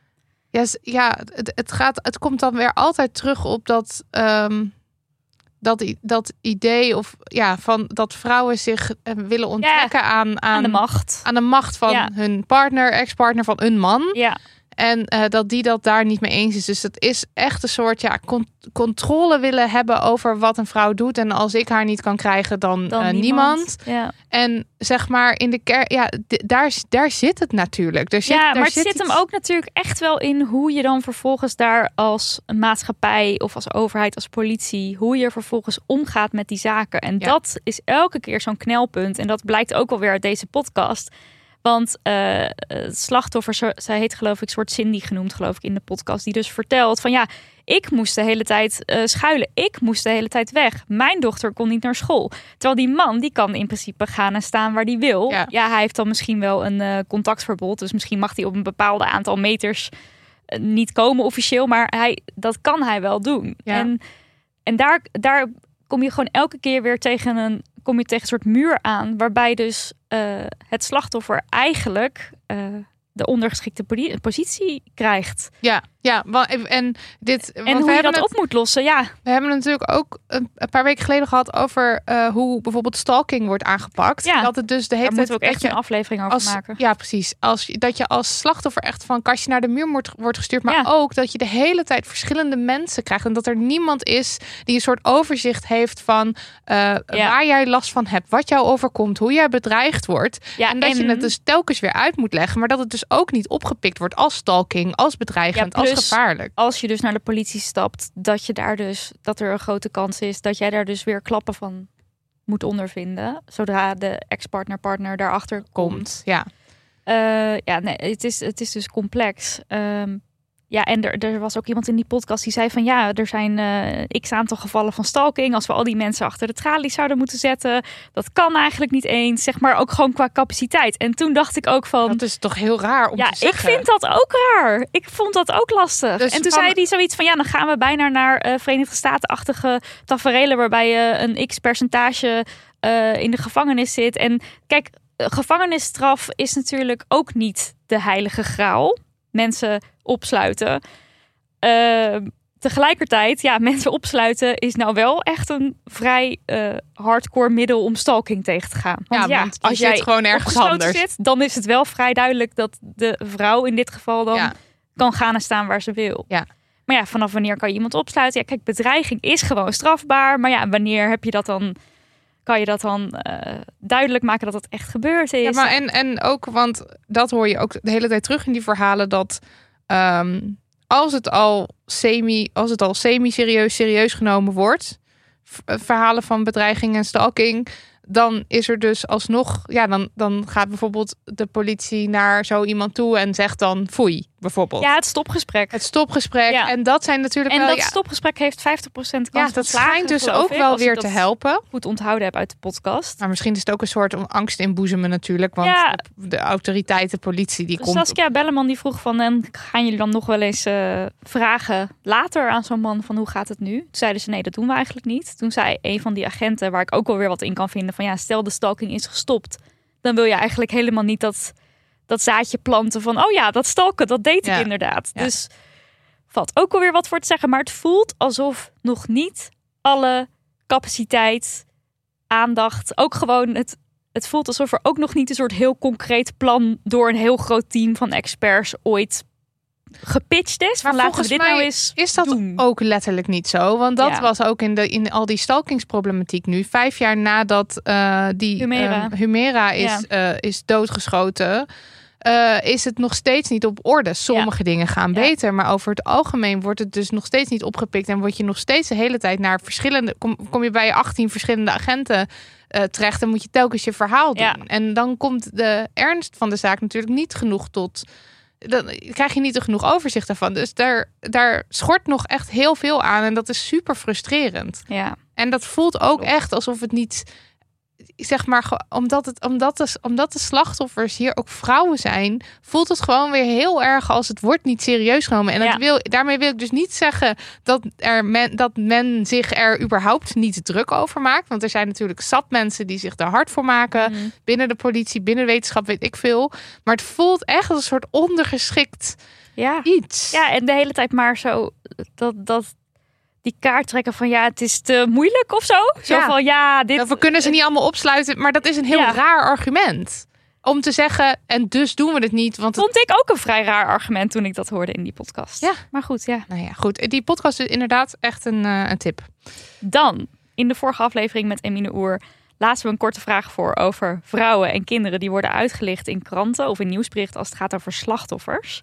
ja, ja het, het, gaat, het komt dan weer altijd terug op dat, um, dat, dat idee of ja, van dat vrouwen zich uh, willen onttrekken Ja, aan, aan, aan de macht. aan de macht van Ja. hun partner, ex-partner van een man. Ja. En uh, dat die dat daar niet mee eens is. Dus dat is echt een soort ja, con- controle willen hebben over wat een vrouw doet. En als ik haar niet kan krijgen, dan, Dan uh, niemand. niemand. Ja. En zeg maar in de kerk, ja, d- daar, daar zit het natuurlijk. Er zit, ja, daar maar het zit zit iets- hem ook natuurlijk echt wel in hoe je dan vervolgens daar als maatschappij of als overheid, als politie, hoe je vervolgens omgaat met die zaken. En Ja. dat is elke keer zo'n knelpunt. En dat blijkt ook wel weer uit deze podcast. Want uh, het slachtoffer, zo- zij heet geloof ik, soort Cindy genoemd geloof ik in de podcast, die dus vertelt van ja, ik moest de hele tijd uh, schuilen. Ik moest de hele tijd weg. Mijn dochter kon niet naar school. Terwijl die man, die kan in principe gaan en staan waar hij wil. Ja. Ja, hij heeft dan misschien wel een uh, contactverbod. Dus misschien mag hij op een bepaald aantal meters uh, niet komen officieel. Maar hij, dat kan hij wel doen. Ja. En, en daar, daar kom je gewoon elke keer weer tegen een, kom je tegen een soort muur aan. Waarbij dus uh, het slachtoffer eigenlijk uh, de ondergeschikte poli- positie krijgt. Ja, ja, wa- en dit. En want hoe we je hebben dat het, op moet lossen, ja. We hebben het natuurlijk ook een, een paar weken geleden gehad over uh, hoe bijvoorbeeld stalking wordt aangepakt. Ja. Dat het dus de hele Daar tijd moeten we ook echt dat een je aflevering over als, maken. Ja, precies. Als, je- dat je als slachtoffer echt van kastje naar de muur wordt, wordt gestuurd. Maar Ja. ook dat je de hele tijd verschillende mensen krijgt. En dat er niemand is die een soort overzicht heeft van uh, waar jij last van hebt. Wat jou overkomt. Hoe jij bedreigd wordt. Ja, en dat je het dus telkens weer uit moet leggen. Maar dat het dus ook niet opgepikt wordt als stalking. Als bedreigend. Ja, als plus- gevaarlijk. Als je dus naar de politie stapt, dat je daar dus, dat er een grote kans is dat jij daar dus weer klappen van moet ondervinden. Zodra de ex-partner, partner daarachter komt. Komt. Ja. Uh, ja, nee, het is, het is dus complex. Um, ja, en er, er was ook iemand in die podcast die zei van ja, er zijn uh, x aantal gevallen van stalking. Als we al die mensen achter de tralies zouden moeten zetten, dat kan eigenlijk niet eens. Zeg maar ook gewoon qua capaciteit. En toen dacht ik ook van, Dat is toch heel raar om ja, te zeggen. ik vind dat ook raar. Ik vond dat ook lastig. Dus en toen van- zei hij zoiets van ja, dan gaan we bijna naar uh, Verenigde Staten-achtige taferelen waarbij je een x percentage uh, in de gevangenis zit. En kijk, gevangenisstraf is natuurlijk ook niet de heilige graal. Mensen opsluiten. Uh, tegelijkertijd, ja, mensen opsluiten is nou wel echt een vrij uh, hardcore middel om stalking tegen te gaan. Want Ja, ja, want je als zit jij gewoon ergens opgesloten anders. zit, dan is het wel vrij duidelijk dat de vrouw in dit geval dan Ja. kan gaan en staan waar ze wil. Ja. Maar ja, vanaf wanneer kan je iemand opsluiten? Ja, kijk, bedreiging is gewoon strafbaar. Maar ja, wanneer heb je dat dan... kan je dat dan uh, duidelijk maken dat het echt gebeurd is? Ja, maar en, en ook, want dat hoor je ook de hele tijd terug in die verhalen... dat um, als het al semi, als het al semi-serieus serieus genomen wordt... verhalen van bedreiging en stalking... dan is er dus alsnog... ja, dan, dan gaat bijvoorbeeld de politie naar zo iemand toe... en zegt dan foei, bijvoorbeeld. Ja, het stopgesprek. Het stopgesprek. Ja. En dat zijn natuurlijk en wel... dat ja, stopgesprek heeft vijftig procent kans ja, dat slagen, schijnt dus ook ik, wel weer te helpen. Goed onthouden heb uit de podcast. Maar misschien is het ook een soort angst inboezemen natuurlijk. Want ja. de, de autoriteiten, politie, die komt... Saskia op... Belleman die vroeg van... en gaan jullie dan nog wel eens uh, vragen later aan zo'n man... van hoe gaat het nu? Toen zeiden ze nee, dat doen we eigenlijk niet. Toen zei een van die agenten, waar ik ook wel weer wat in kan vinden... van ja, stel de stalking is gestopt... dan wil je eigenlijk helemaal niet dat... dat zaadje planten van, oh ja, dat stalken, dat deed ik ja. inderdaad. Ja. Dus valt ook alweer wat voor te zeggen. Maar het voelt alsof nog niet alle capaciteit, aandacht... ook gewoon, het, het voelt alsof er ook nog niet een soort heel concreet plan... door een heel groot team van experts ooit gepitcht is. Maar van, laten we dit mij nou eens is dat doen. Ook letterlijk niet zo. Want dat ja. was ook in, de, in al die stalkingsproblematiek nu. Vijf jaar nadat uh, die Humera, um, Humera is, ja. uh, is doodgeschoten... Uh, is het nog steeds niet op orde. Sommige ja. dingen gaan ja. beter, maar over het algemeen wordt het dus nog steeds niet opgepikt en word je nog steeds de hele tijd naar verschillende... Kom, kom je bij achttien verschillende agenten uh, terecht en moet je telkens je verhaal doen. Ja. En dan komt de ernst van de zaak natuurlijk niet genoeg tot... Dan krijg je niet te genoeg overzicht daarvan. Dus daar, daar schort nog echt heel veel aan en dat is super frustrerend. Ja. En dat voelt ook echt alsof het niet... zeg maar, omdat, het, omdat, de, omdat de slachtoffers hier ook vrouwen zijn, voelt het gewoon weer heel erg als het wordt niet serieus genomen. En ja. dat wil, daarmee wil ik dus niet zeggen dat, er men, dat men zich er überhaupt niet druk over maakt. Want er zijn natuurlijk zat mensen die zich daar hard voor maken. Mm. Binnen de politie, binnen de wetenschap, weet ik veel. Maar het voelt echt als een soort ondergeschikt ja. iets. Ja, en de hele tijd maar zo dat... dat... die kaart trekken van ja, het is te moeilijk of zo. Zo ja. van ja, dit... We kunnen ze niet allemaal opsluiten, maar dat is een heel ja. raar argument. Om te zeggen, en dus doen we het niet. Want het... vond ik ook een vrij raar argument toen ik dat hoorde in die podcast. Ja. Maar goed, ja. Nou ja, goed. Die podcast is inderdaad echt een, uh, een tip. Dan, in de vorige aflevering met Emine Oer... lazen we een korte vraag voor over vrouwen en kinderen... die worden uitgelicht in kranten of in nieuwsberichten... als het gaat over slachtoffers.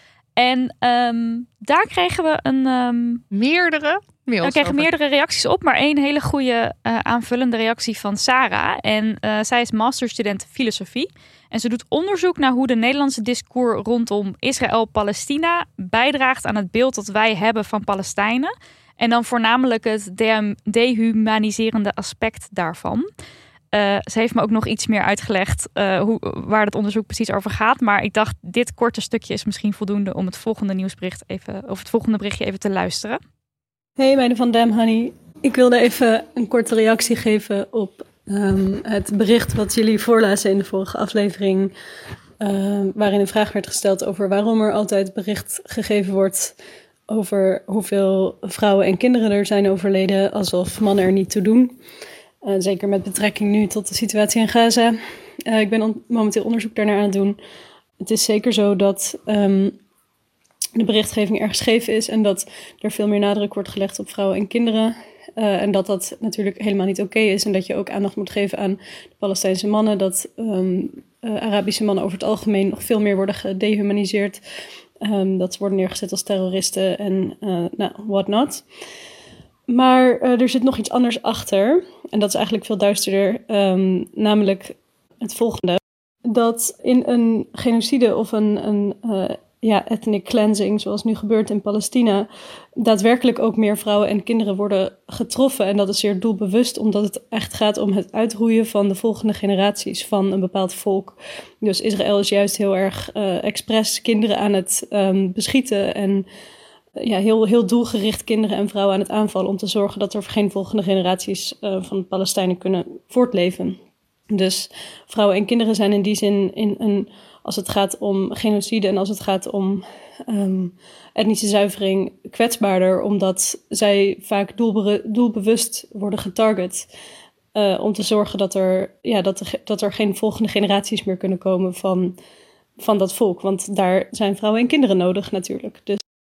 En um, daar kregen we een... Um, meerdere mails We kregen over. meerdere reacties op, maar één hele goede uh, aanvullende reactie van Sarah. En uh, zij is masterstudent filosofie. En ze doet onderzoek naar hoe de Nederlandse discours rondom Israël-Palestina bijdraagt aan het beeld dat wij hebben van Palestijnen. En dan voornamelijk het de- dehumaniserende aspect daarvan. Uh, ze heeft me ook nog iets meer uitgelegd uh, hoe, waar het onderzoek precies over gaat. Maar ik dacht, dit korte stukje is misschien voldoende om het volgende nieuwsbericht even, of het volgende berichtje even te luisteren. Hey meiden van Damn Honey. Ik wilde even een korte reactie geven op um, het bericht wat jullie voorlazen in de vorige aflevering. Uh, waarin een vraag werd gesteld over waarom er altijd bericht gegeven wordt over hoeveel vrouwen en kinderen er zijn overleden, alsof mannen er niet toe doen. Uh, zeker met betrekking nu tot de situatie in Gaza. Uh, ik ben on- momenteel onderzoek daarnaar aan het doen. Het is zeker zo dat um, de berichtgeving erg scheef is en dat er veel meer nadruk wordt gelegd op vrouwen en kinderen. Uh, en dat dat natuurlijk helemaal niet oké is en dat je ook aandacht moet geven aan de Palestijnse mannen. Dat um, uh, Arabische mannen over het algemeen nog veel meer worden gedehumaniseerd. Um, dat ze worden neergezet als terroristen en uh, nou, what not. Maar uh, er zit nog iets anders achter. En dat is eigenlijk veel duisterder. Um, namelijk het volgende. Dat in een genocide of een, een uh, ja, ethnic cleansing, zoals nu gebeurt in Palestina, daadwerkelijk ook meer vrouwen en kinderen worden getroffen. En dat is zeer doelbewust, omdat het echt gaat om het uitroeien van de volgende generaties van een bepaald volk. Dus Israël is juist heel erg uh, expres kinderen aan het um, beschieten en ja, heel, heel doelgericht kinderen en vrouwen aan het aanvallen om te zorgen dat er geen volgende generaties uh, van de Palestijnen kunnen voortleven. Dus vrouwen en kinderen zijn in die zin, in een, als het gaat om genocide en als het gaat om um, etnische zuivering, kwetsbaarder, omdat zij vaak doelbe- doelbewust worden getarget. Uh, om te zorgen dat er, ja, dat, er, dat er geen volgende generaties meer kunnen komen van, van dat volk. Want daar zijn vrouwen en kinderen nodig natuurlijk. Dus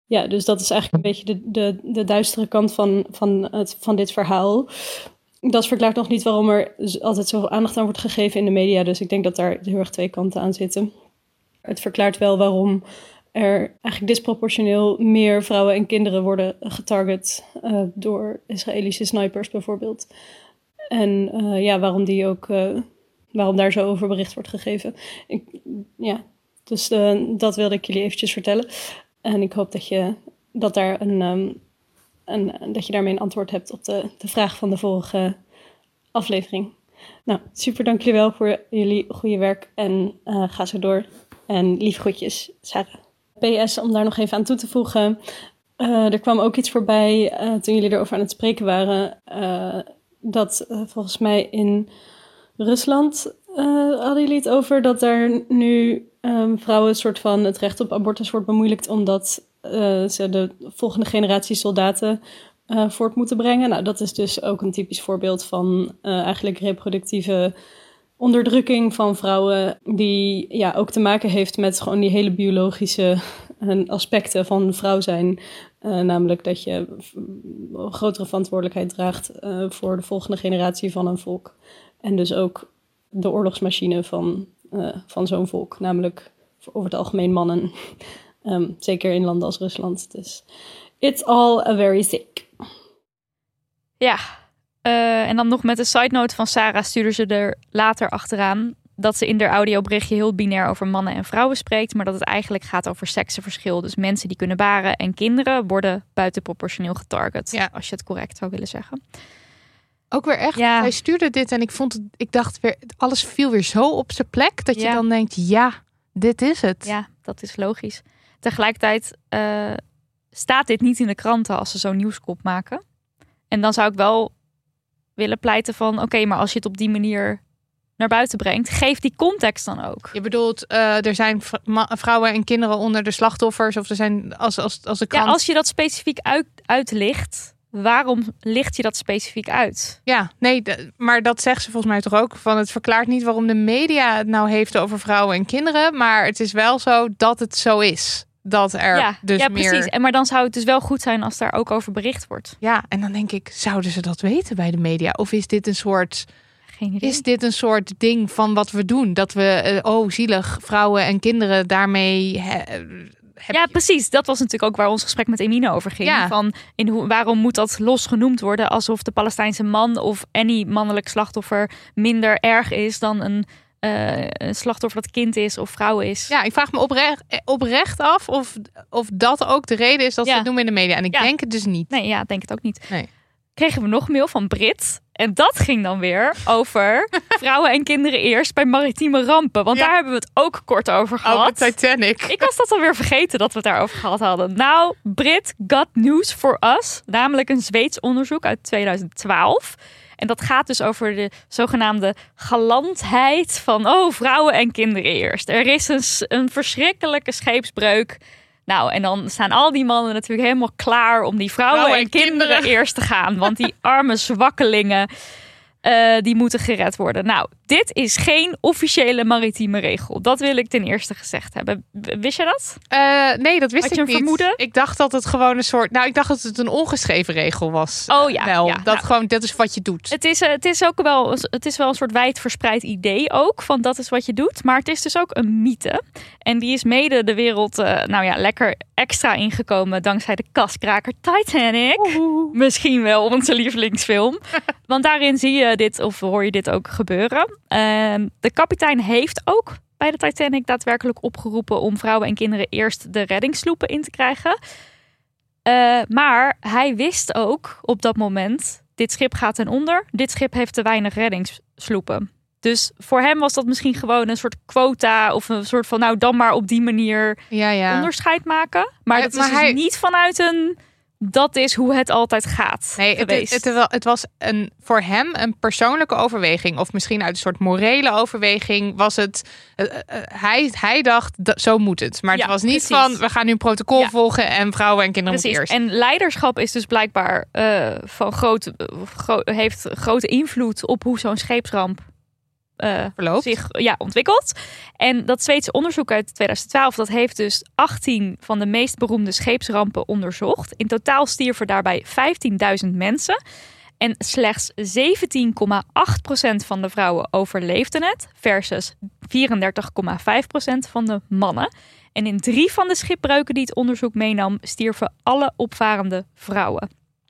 ja, dus dat is eigenlijk een beetje de, de, de duistere kant van, van, het, van dit verhaal. Dat verklaart nog niet waarom er altijd zoveel aandacht aan wordt gegeven in de media. Dus ik denk dat daar heel erg twee kanten aan zitten. Het verklaart wel waarom er eigenlijk disproportioneel meer vrouwen en kinderen worden getarget uh, door Israëlische snipers bijvoorbeeld. En uh, ja, waarom die ook, uh, waarom daar zo over bericht wordt gegeven. Ik, ja, dus uh, dat wilde ik jullie eventjes vertellen. En ik hoop dat je, dat daar een, um, een, dat je daarmee een antwoord hebt op de, de vraag van de vorige aflevering. Nou, super dank jullie wel voor jullie goede werk en uh, ga zo door. En lieve groetjes, Sarah. P S, om daar nog even aan toe te voegen. Uh, er kwam ook iets voorbij uh, toen jullie erover aan het spreken waren. Uh, dat uh, volgens mij in Rusland uh, hadden jullie het over dat er nu um, vrouwen een soort van het recht op abortus wordt bemoeilijkt omdat uh, ze de volgende generatie soldaten uh, voort moeten brengen. Nou, dat is dus ook een typisch voorbeeld van uh, eigenlijk reproductieve onderdrukking van vrouwen die ja, ook te maken heeft met gewoon die hele biologische aspecten van vrouw zijn. Uh, namelijk dat je een grotere verantwoordelijkheid draagt uh, voor de volgende generatie van een volk. En dus ook de oorlogsmachine van, uh, van zo'n volk. Namelijk over het algemeen mannen. Um, zeker in landen als Rusland. Dus it's all a very sick. Ja. Uh, en dan nog met een side note van Sarah stuurde ze er later achteraan dat ze in haar audioberichtje heel binair over mannen en vrouwen spreekt, maar dat het eigenlijk gaat over seksenverschil. Dus mensen die kunnen baren en kinderen worden buitenproportioneel getarget. Ja. Als je het correct zou willen zeggen. Ook weer echt, ja. Hij stuurde dit en ik vond het, ik dacht weer, alles viel weer zo op zijn plek dat je ja. dan denkt, ja, dit is het. Ja, dat is logisch. Tegelijkertijd uh, staat dit niet in de kranten als ze zo'n nieuwskop maken. En dan zou ik wel willen pleiten van, oké, okay, maar als je het op die manier naar buiten brengt, geef die context dan ook. Je bedoelt, uh, er zijn v- ma- vrouwen en kinderen onder de slachtoffers, of er zijn als als als de krant. Ja, als je dat specifiek uit, uitlicht, waarom licht je dat specifiek uit? Ja, nee, d- maar dat zegt ze volgens mij toch ook. Van het verklaart niet waarom de media het nou heeft over vrouwen en kinderen, maar het is wel zo dat het zo is. Dat er ja, dus ja, meer... precies. En maar dan zou het dus wel goed zijn als daar ook over bericht wordt. Ja, en dan denk ik, zouden ze dat weten bij de media? Of is dit een soort... Geen idee. Is dit een soort ding van wat we doen? Dat we, uh, oh zielig, vrouwen en kinderen daarmee... He, ja, je... precies. Dat was natuurlijk ook waar ons gesprek met Emine over ging. Ja. Van in hoe, waarom moet dat los genoemd worden alsof de Palestijnse man of any mannelijk slachtoffer minder erg is dan een... Uh, een slachtoffer dat kind is of vrouw is. Ja, ik vraag me oprecht, oprecht af of, of dat ook de reden is dat ja. ze het doen in de media. En ik ja. denk het dus niet. Nee, ja, denk het ook niet. Nee. Kregen we nog mail van Brit. En dat ging dan weer over vrouwen en kinderen eerst bij maritieme rampen. Want ja. daar hebben we het ook kort over gehad. Over Titanic. Ik was dat alweer vergeten dat we het daarover gehad hadden. Nou, Brit got news for us. Namelijk een Zweeds onderzoek uit tweeduizend twaalf. En dat gaat dus over de zogenaamde galantheid van oh, vrouwen en kinderen eerst. Er is een, een verschrikkelijke scheepsbreuk. Nou, en dan staan al die mannen natuurlijk helemaal klaar om die vrouwen, vrouwen en, en kinderen, kinderen eerst te gaan. Want die arme zwakkelingen, uh, die moeten gered worden. Nou, dit is geen officiële maritieme regel. Dat wil ik ten eerste gezegd hebben. Wist je dat? Uh, nee, dat wist Had ik je een niet. Vermoeden? Ik dacht dat het gewoon een soort... Nou, ik dacht dat het een ongeschreven regel was. Oh ja. Wel, ja dat nou, gewoon, dat is wat je doet. Het is, uh, het is ook wel, het is wel een soort wijdverspreid idee ook. Van dat is wat je doet. Maar het is dus ook een mythe. En die is mede de wereld, uh, nou ja, lekker extra ingekomen dankzij de kaskraker Titanic. Oeh. Misschien wel onze lievelingsfilm. Want daarin zie je dit, of hoor je dit ook gebeuren. Uh, de kapitein heeft ook bij de Titanic daadwerkelijk opgeroepen om vrouwen en kinderen eerst de reddingssloepen in te krijgen. Uh, maar hij wist ook op dat moment, dit schip gaat ten onder. Dit schip heeft te weinig reddingssloepen. Dus voor hem was dat misschien gewoon een soort quota of een soort van nou dan maar op die manier ja, ja. onderscheid maken. Maar dat maar is dus hij... niet vanuit een... Dat is hoe het altijd gaat. Nee, het, het, het, het was een, voor hem een persoonlijke overweging. Of misschien uit een soort morele overweging was het... Uh, uh, hij, hij dacht, dat, zo moet het. Maar ja, het was niet precies. van, we gaan nu een protocol ja. volgen en vrouwen en kinderen moeten eerst. En leiderschap is dus blijkbaar uh, van groot, gro- heeft grote invloed op hoe zo'n scheepsramp uh, Verloopt. zich ja, ontwikkelt. En dat Zweedse onderzoek uit twintig twaalf, dat heeft dus achttien van de meest beroemde scheepsrampen onderzocht. In totaal stierven daarbij vijftienduizend mensen. En slechts zeventien komma acht procent van de vrouwen overleefden het, versus vierendertig komma vijf procent van de mannen. En in drie van de schipbreuken die het onderzoek meenam, stierven alle opvarende vrouwen.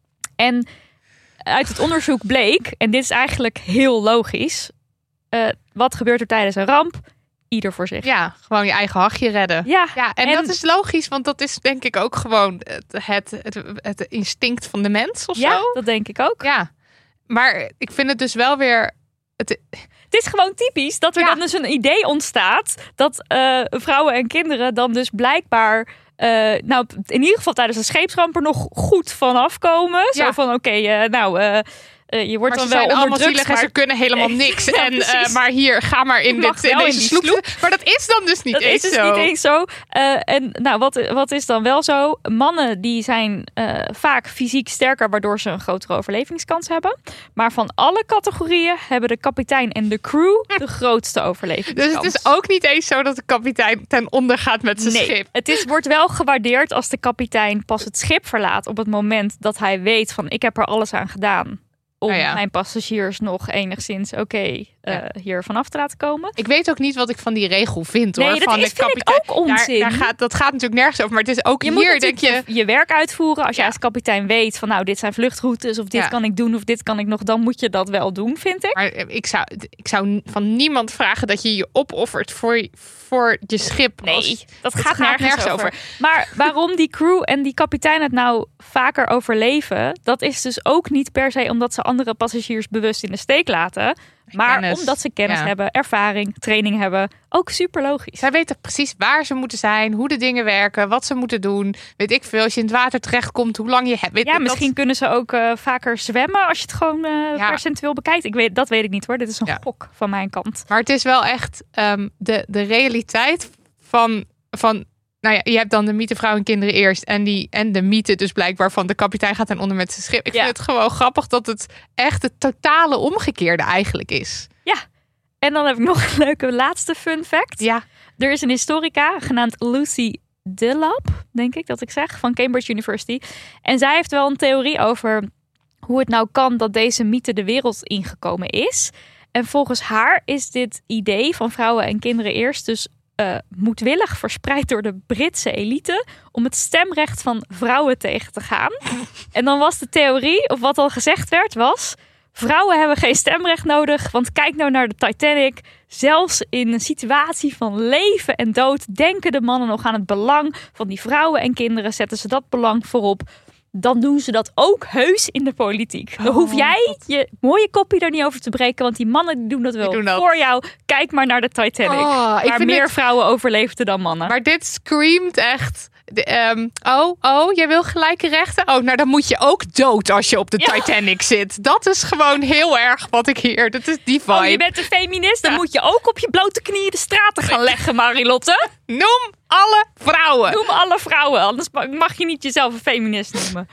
En uit het onderzoek bleek, en dit is eigenlijk heel logisch, uh, wat gebeurt er tijdens een ramp? Ieder voor zich. Ja, gewoon je eigen hachje redden. Ja, ja en, en dat is logisch, want dat is denk ik ook gewoon het, het, het, het instinct van de mens of ja, zo. Dat denk ik ook. Ja, maar ik vind het dus wel weer... Het, het is gewoon typisch dat er ja. dan dus een idee ontstaat dat uh, vrouwen en kinderen dan dus blijkbaar... Uh, nou, in ieder geval tijdens een scheepsramp er nog goed vanaf komen. Zo ja. van, oké, okay, uh, nou... Uh, Uh, je wordt maar dan wel allemaal zielig, maar ze kunnen helemaal niks. ja, en uh, maar hier, ga maar in, dit, in deze sloep. sloep. Maar dat is dan dus niet dat eens is zo. dus niet eens zo. Uh, en nou, wat, wat is dan wel zo? Mannen die zijn uh, vaak fysiek sterker, waardoor ze een grotere overlevingskans hebben. Maar van alle categorieën hebben de kapitein en de crew de grootste overlevingskans. Dus het is ook niet eens zo dat de kapitein ten onder gaat met zijn nee, schip. Het is, wordt wel gewaardeerd als de kapitein pas het schip verlaat op het moment dat hij weet van ik heb er alles aan gedaan. Om oh ja. mijn passagiers nog enigszins oké okay, uh, ja. hier vanaf te laten komen. Ik weet ook niet wat ik van die regel vind. Nee, hoor. dat van is, de kapitein. Ik ook onzin. Daar, daar gaat, dat gaat natuurlijk nergens over. Maar het is ook je hier, moet denk je... je... je werk uitvoeren. Als ja. jij als kapitein weet van nou, dit zijn vluchtroutes. Of dit ja. kan ik doen of dit kan ik nog. Dan moet je dat wel doen, vind ik. Maar ik zou, ik zou van niemand vragen dat je je opoffert voor, voor je schip. Nee, als, dat gaat, gaat nergens, nergens over. over. Maar waarom die crew en die kapitein het nou vaker overleven... dat is dus ook niet per se omdat ze andere passagiers bewust in de steek laten. Maar kennis. Omdat ze kennis ja. hebben, ervaring, training hebben. Ook super logisch. Zij weten precies waar ze moeten zijn, hoe de dingen werken, wat ze moeten doen. Weet ik veel, als je in het water terechtkomt, hoe lang je hebt. Ja, misschien dat... kunnen ze ook uh, vaker zwemmen als je het gewoon uh, ja. percentueel bekijkt. Ik weet, dat weet ik niet hoor. Dit is een ja. gok van mijn kant. Maar het is wel echt um, de, de realiteit van... van nou ja, je hebt dan de mythe vrouw en kinderen eerst. En, die, en de mythe dus blijkbaar van de kapitein gaat ten onder met zijn schip. Ik ja. vind het gewoon grappig dat het echt het totale omgekeerde eigenlijk is. Ja, en dan heb ik nog een leuke laatste fun fact. Ja. Er is een historica genaamd Lucy Dillap, denk ik dat ik zeg, van Cambridge University. En zij heeft wel een theorie over hoe het nou kan dat deze mythe de wereld ingekomen is. En volgens haar is dit idee van vrouwen en kinderen eerst dus Uh, moedwillig verspreid door de Britse elite om het stemrecht van vrouwen tegen te gaan. En dan was de theorie, of wat al gezegd werd, was... vrouwen hebben geen stemrecht nodig, want kijk nou naar de Titanic. Zelfs in een situatie van leven en dood denken de mannen nog aan het belang van die vrouwen en kinderen. Zetten ze dat belang voorop. Dan doen ze dat ook heus in de politiek. Dan hoef jij je mooie kopie daar niet over te breken. Want die mannen die doen dat wel doen dat. voor jou. Kijk maar naar de Titanic. Oh, waar meer dit... vrouwen overleefden dan mannen. Maar dit screamt echt... De, um, oh, oh, jij wil gelijke rechten? Oh, nou dan moet je ook dood als je op de ja. Titanic zit. Dat is gewoon heel erg wat ik hier... Dat is die vibe. Oh, je bent een feminist? Dan ja. moet je ook op je blote knieën de straten gaan leggen, Marilotte. Noem alle vrouwen. Noem alle vrouwen, anders mag je niet jezelf een feminist noemen.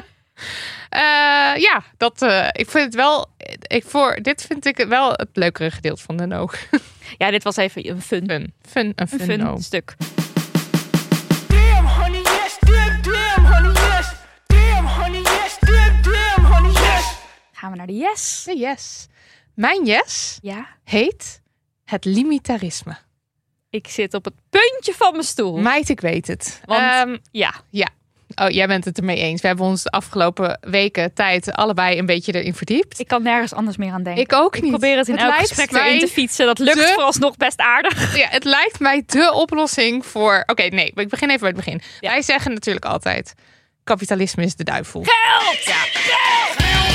Uh, ja, dat, uh, ik vind het wel... Ik voor, dit vind ik wel het leukere gedeelte van de no. Ja, dit was even een fun. Fun, fun een fun, een fun no. stuk. Damn, honey, yes. Damn, damn, honey, yes. Damn, honey, yes. Damn, damn, honey, yes. Gaan we naar de yes. De yes. Mijn yes ja? heet het limitarisme. Ik zit op het puntje van mijn stoel. Meid, ik weet het. Want, um, ja. Ja. Oh, jij bent het ermee eens. We hebben ons de afgelopen weken tijd allebei een beetje erin verdiept. Ik kan nergens anders meer aan denken. Ik ook ik niet. Ik probeer het in het elk gesprek erin te fietsen. Dat lukt de... vooralsnog best aardig. Ja, het lijkt mij de oplossing voor... Oké, okay, nee, ik begin even bij het begin. Ja. Wij zeggen natuurlijk altijd... kapitalisme is de duivel. Geld! Ja. Geld! Geld!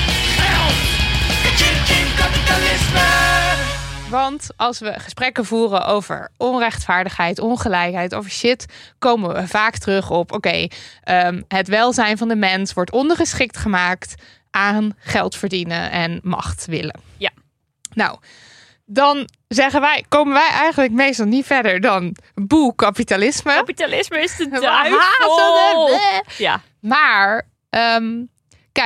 Geld! Kapitalisme! Want als we gesprekken voeren over onrechtvaardigheid, ongelijkheid, over shit, komen we vaak terug op, oké, okay, um, het welzijn van de mens wordt ondergeschikt gemaakt aan geld verdienen en macht willen. Ja. Nou, dan zeggen wij, komen wij eigenlijk meestal niet verder dan boe kapitalisme. Kapitalisme is de duivel. Ja. Maar, um, kijk,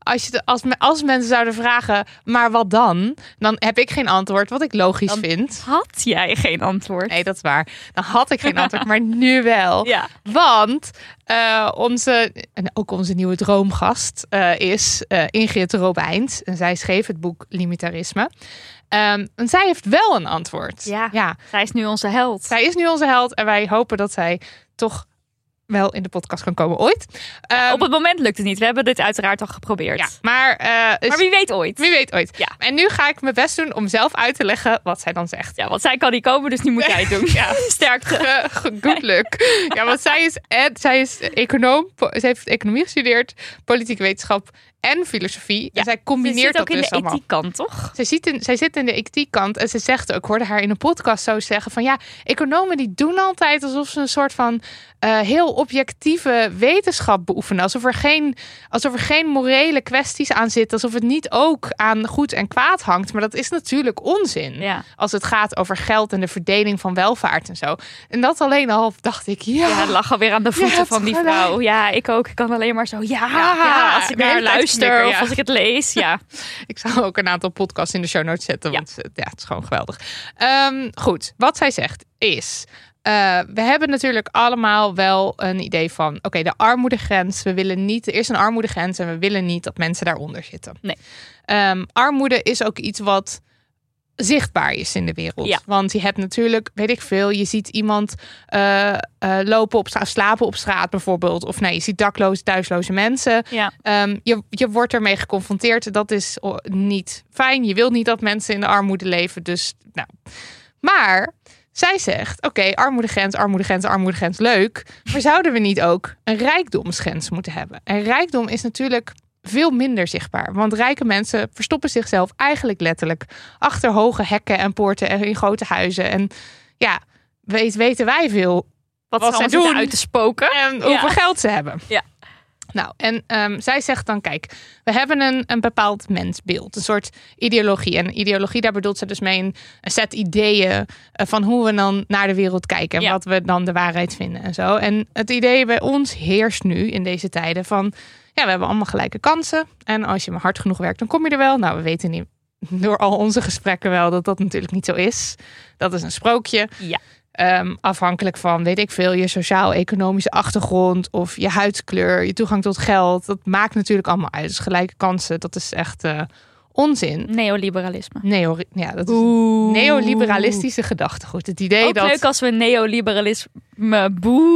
als, je, als, als mensen zouden vragen, maar wat dan? Dan heb ik geen antwoord, wat ik logisch dan vind. Had jij geen antwoord? Nee, dat is waar. Dan had ik geen antwoord, maar nu wel. Ja. Want uh, onze, en ook onze nieuwe droomgast uh, is uh, Ingrid Robijns. En zij schreef het boek Limitarisme. Um, en zij heeft wel een antwoord. Ja, ja, zij is nu onze held. Zij is nu onze held en wij hopen dat zij toch wel in de podcast kan komen ooit. Um, Op het moment lukt het niet. We hebben dit uiteraard al geprobeerd. Ja, maar, uh, is, maar wie weet ooit. Wie weet ooit. Ja. En nu ga ik mijn best doen om zelf uit te leggen wat zij dan zegt. Ja, want zij kan niet komen, dus nu moet jij het doen. Ja, sterkte. Good luck. Ja, want zij is, zij is econoom. Ze heeft economie gestudeerd, politieke wetenschap en filosofie. Ja, en zij combineert ze zit ook dat in dus de allemaal. ethiek-kant, toch? Zij, ziet in, zij zit in de ethiek-kant en ze zegt ook, ik hoorde haar in een podcast zo zeggen van ja, economen die doen altijd alsof ze een soort van uh, heel objectieve wetenschap beoefenen. Alsof er, geen, alsof er geen morele kwesties aan zitten. Alsof het niet ook aan goed en kwaad hangt. Maar dat is natuurlijk onzin. Ja. Als het gaat over geld en de verdeling van welvaart en zo. En dat alleen al dacht ik, ja. Ja, het lag alweer aan de voeten van die gelijk. vrouw. Ja, ik ook. Ik kan alleen maar zo, ja, Ja, ja als ik de hele naar tijd luister knikken, of ja. als ik het lees. Ja. Ik zal ook een aantal podcasts in de show notes zetten. Ja. Want ja, het is gewoon geweldig. Um, goed, wat zij zegt is... Uh, we hebben natuurlijk allemaal wel een idee van... oké, okay, de armoedegrens. We willen niet... Er is een armoedegrens en we willen niet dat mensen daaronder zitten. Nee. Um, armoede is ook iets wat zichtbaar is in de wereld. Ja. Want je hebt natuurlijk, weet ik veel... je ziet iemand uh, uh, lopen op straat, slapen op straat bijvoorbeeld. Of nee, je ziet dakloze, thuisloze mensen. Ja. Um, je, je wordt ermee geconfronteerd. Dat is niet fijn. Je wilt niet dat mensen in de armoede leven. Dus, nou... Maar... Zij zegt, oké, okay, armoedegrens, armoedegrens, armoedegrens, leuk. Maar zouden we niet ook een rijkdomsgrens moeten hebben? En rijkdom is natuurlijk veel minder zichtbaar. Want rijke mensen verstoppen zichzelf eigenlijk letterlijk achter hoge hekken en poorten en in grote huizen. En ja, weet, weten wij veel wat, wat ze ze doen uit te spoken. En ja. hoeveel geld ze hebben. Ja. Nou, en um, zij zegt dan, kijk, we hebben een, een bepaald mensbeeld. Een soort ideologie. En ideologie, daar bedoelt ze dus mee een, een set ideeën... Uh, van hoe we dan naar de wereld kijken. En ja. wat we dan de waarheid vinden en zo. En het idee bij ons heerst nu in deze tijden van... ja, we hebben allemaal gelijke kansen. En als je maar hard genoeg werkt, dan kom je er wel. Nou, we weten niet door al onze gesprekken wel dat dat natuurlijk niet zo is. Dat is een sprookje. Ja. Um, afhankelijk van, weet ik veel, je sociaal-economische achtergrond of je huidskleur, je toegang tot geld. Dat maakt natuurlijk allemaal uit. Dus gelijke kansen, dat is echt uh, onzin. Neoliberalisme. Neo, ja, dat is een neoliberalistische gedachtegoed. Het idee ook dat... leuk als we neoliberalisme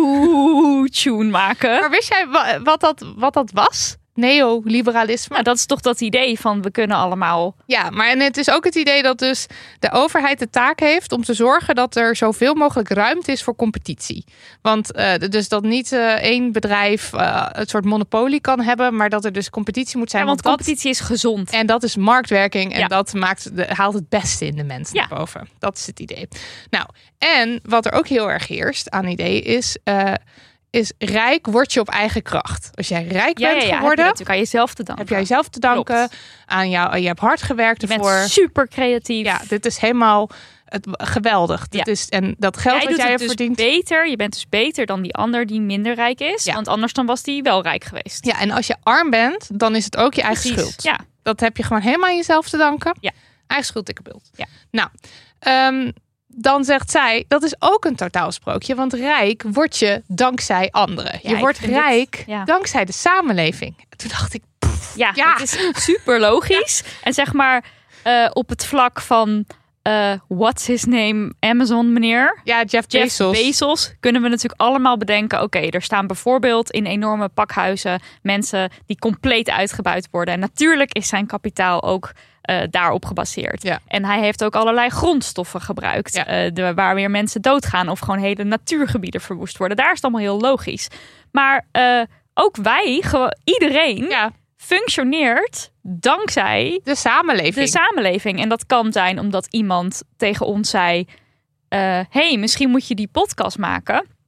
boe-tune maken. Maar wist jij wa- wat dat, wat dat was? Neoliberalisme. Nou, dat is toch dat idee van we kunnen allemaal... Ja, maar en het is ook het idee dat dus de overheid de taak heeft om te zorgen dat er zoveel mogelijk ruimte is voor competitie. Want uh, dus dat niet uh, één bedrijf uh, het soort monopolie kan hebben, maar dat er dus competitie moet zijn. Ja, want, want competitie dat, is gezond. En dat is marktwerking en ja. dat maakt de, haalt het beste in de mens ja. naar boven. Dat is het idee. Nou, en wat er ook heel erg heerst aan idee is... Uh, is rijk word je op eigen kracht. Als jij rijk ja, bent ja, ja, geworden... heb je natuurlijk aan jezelf te danken. Heb jij jezelf te danken. Klopt. Aan jou, je hebt hard gewerkt je ervoor. Je bent super creatief. Ja, dit is helemaal het, geweldig. Dit ja. is, en dat geld jij wat doet jij het hebt dus verdiend... beter. Je bent dus beter dan die ander die minder rijk is. Ja. Want anders dan was die wel rijk geweest. Ja, en als je arm bent, dan is het ook je eigen Precies. schuld. Ja. Dat heb je gewoon helemaal aan jezelf te danken. Ja. Eigen schuld, dikke bult. Ja. Nou, um, dan zegt zij, dat is ook een totaalsprookje. Want rijk word je dankzij anderen. Ja, je wordt rijk dit, ja. dankzij de samenleving. Toen dacht ik, pff, ja, ja, het is super logisch. Ja. En zeg maar uh, op het vlak van uh, what's his name, Amazon meneer. Ja, Jeff, Jeff Bezos. Bezos. Kunnen we natuurlijk allemaal bedenken. Oké, okay, er staan bijvoorbeeld in enorme pakhuizen mensen die compleet uitgebuit worden. En natuurlijk is zijn kapitaal ook Uh, daarop gebaseerd. Ja. En hij heeft ook allerlei grondstoffen gebruikt. Ja. Uh, de, waar weer mensen doodgaan of gewoon hele natuurgebieden verwoest worden. Daar is het allemaal heel logisch. Maar uh, ook wij, ge- iedereen, ja. functioneert dankzij de samenleving. De samenleving. En dat kan zijn omdat iemand tegen ons zei... Uh, hey, misschien moet je die podcast maken.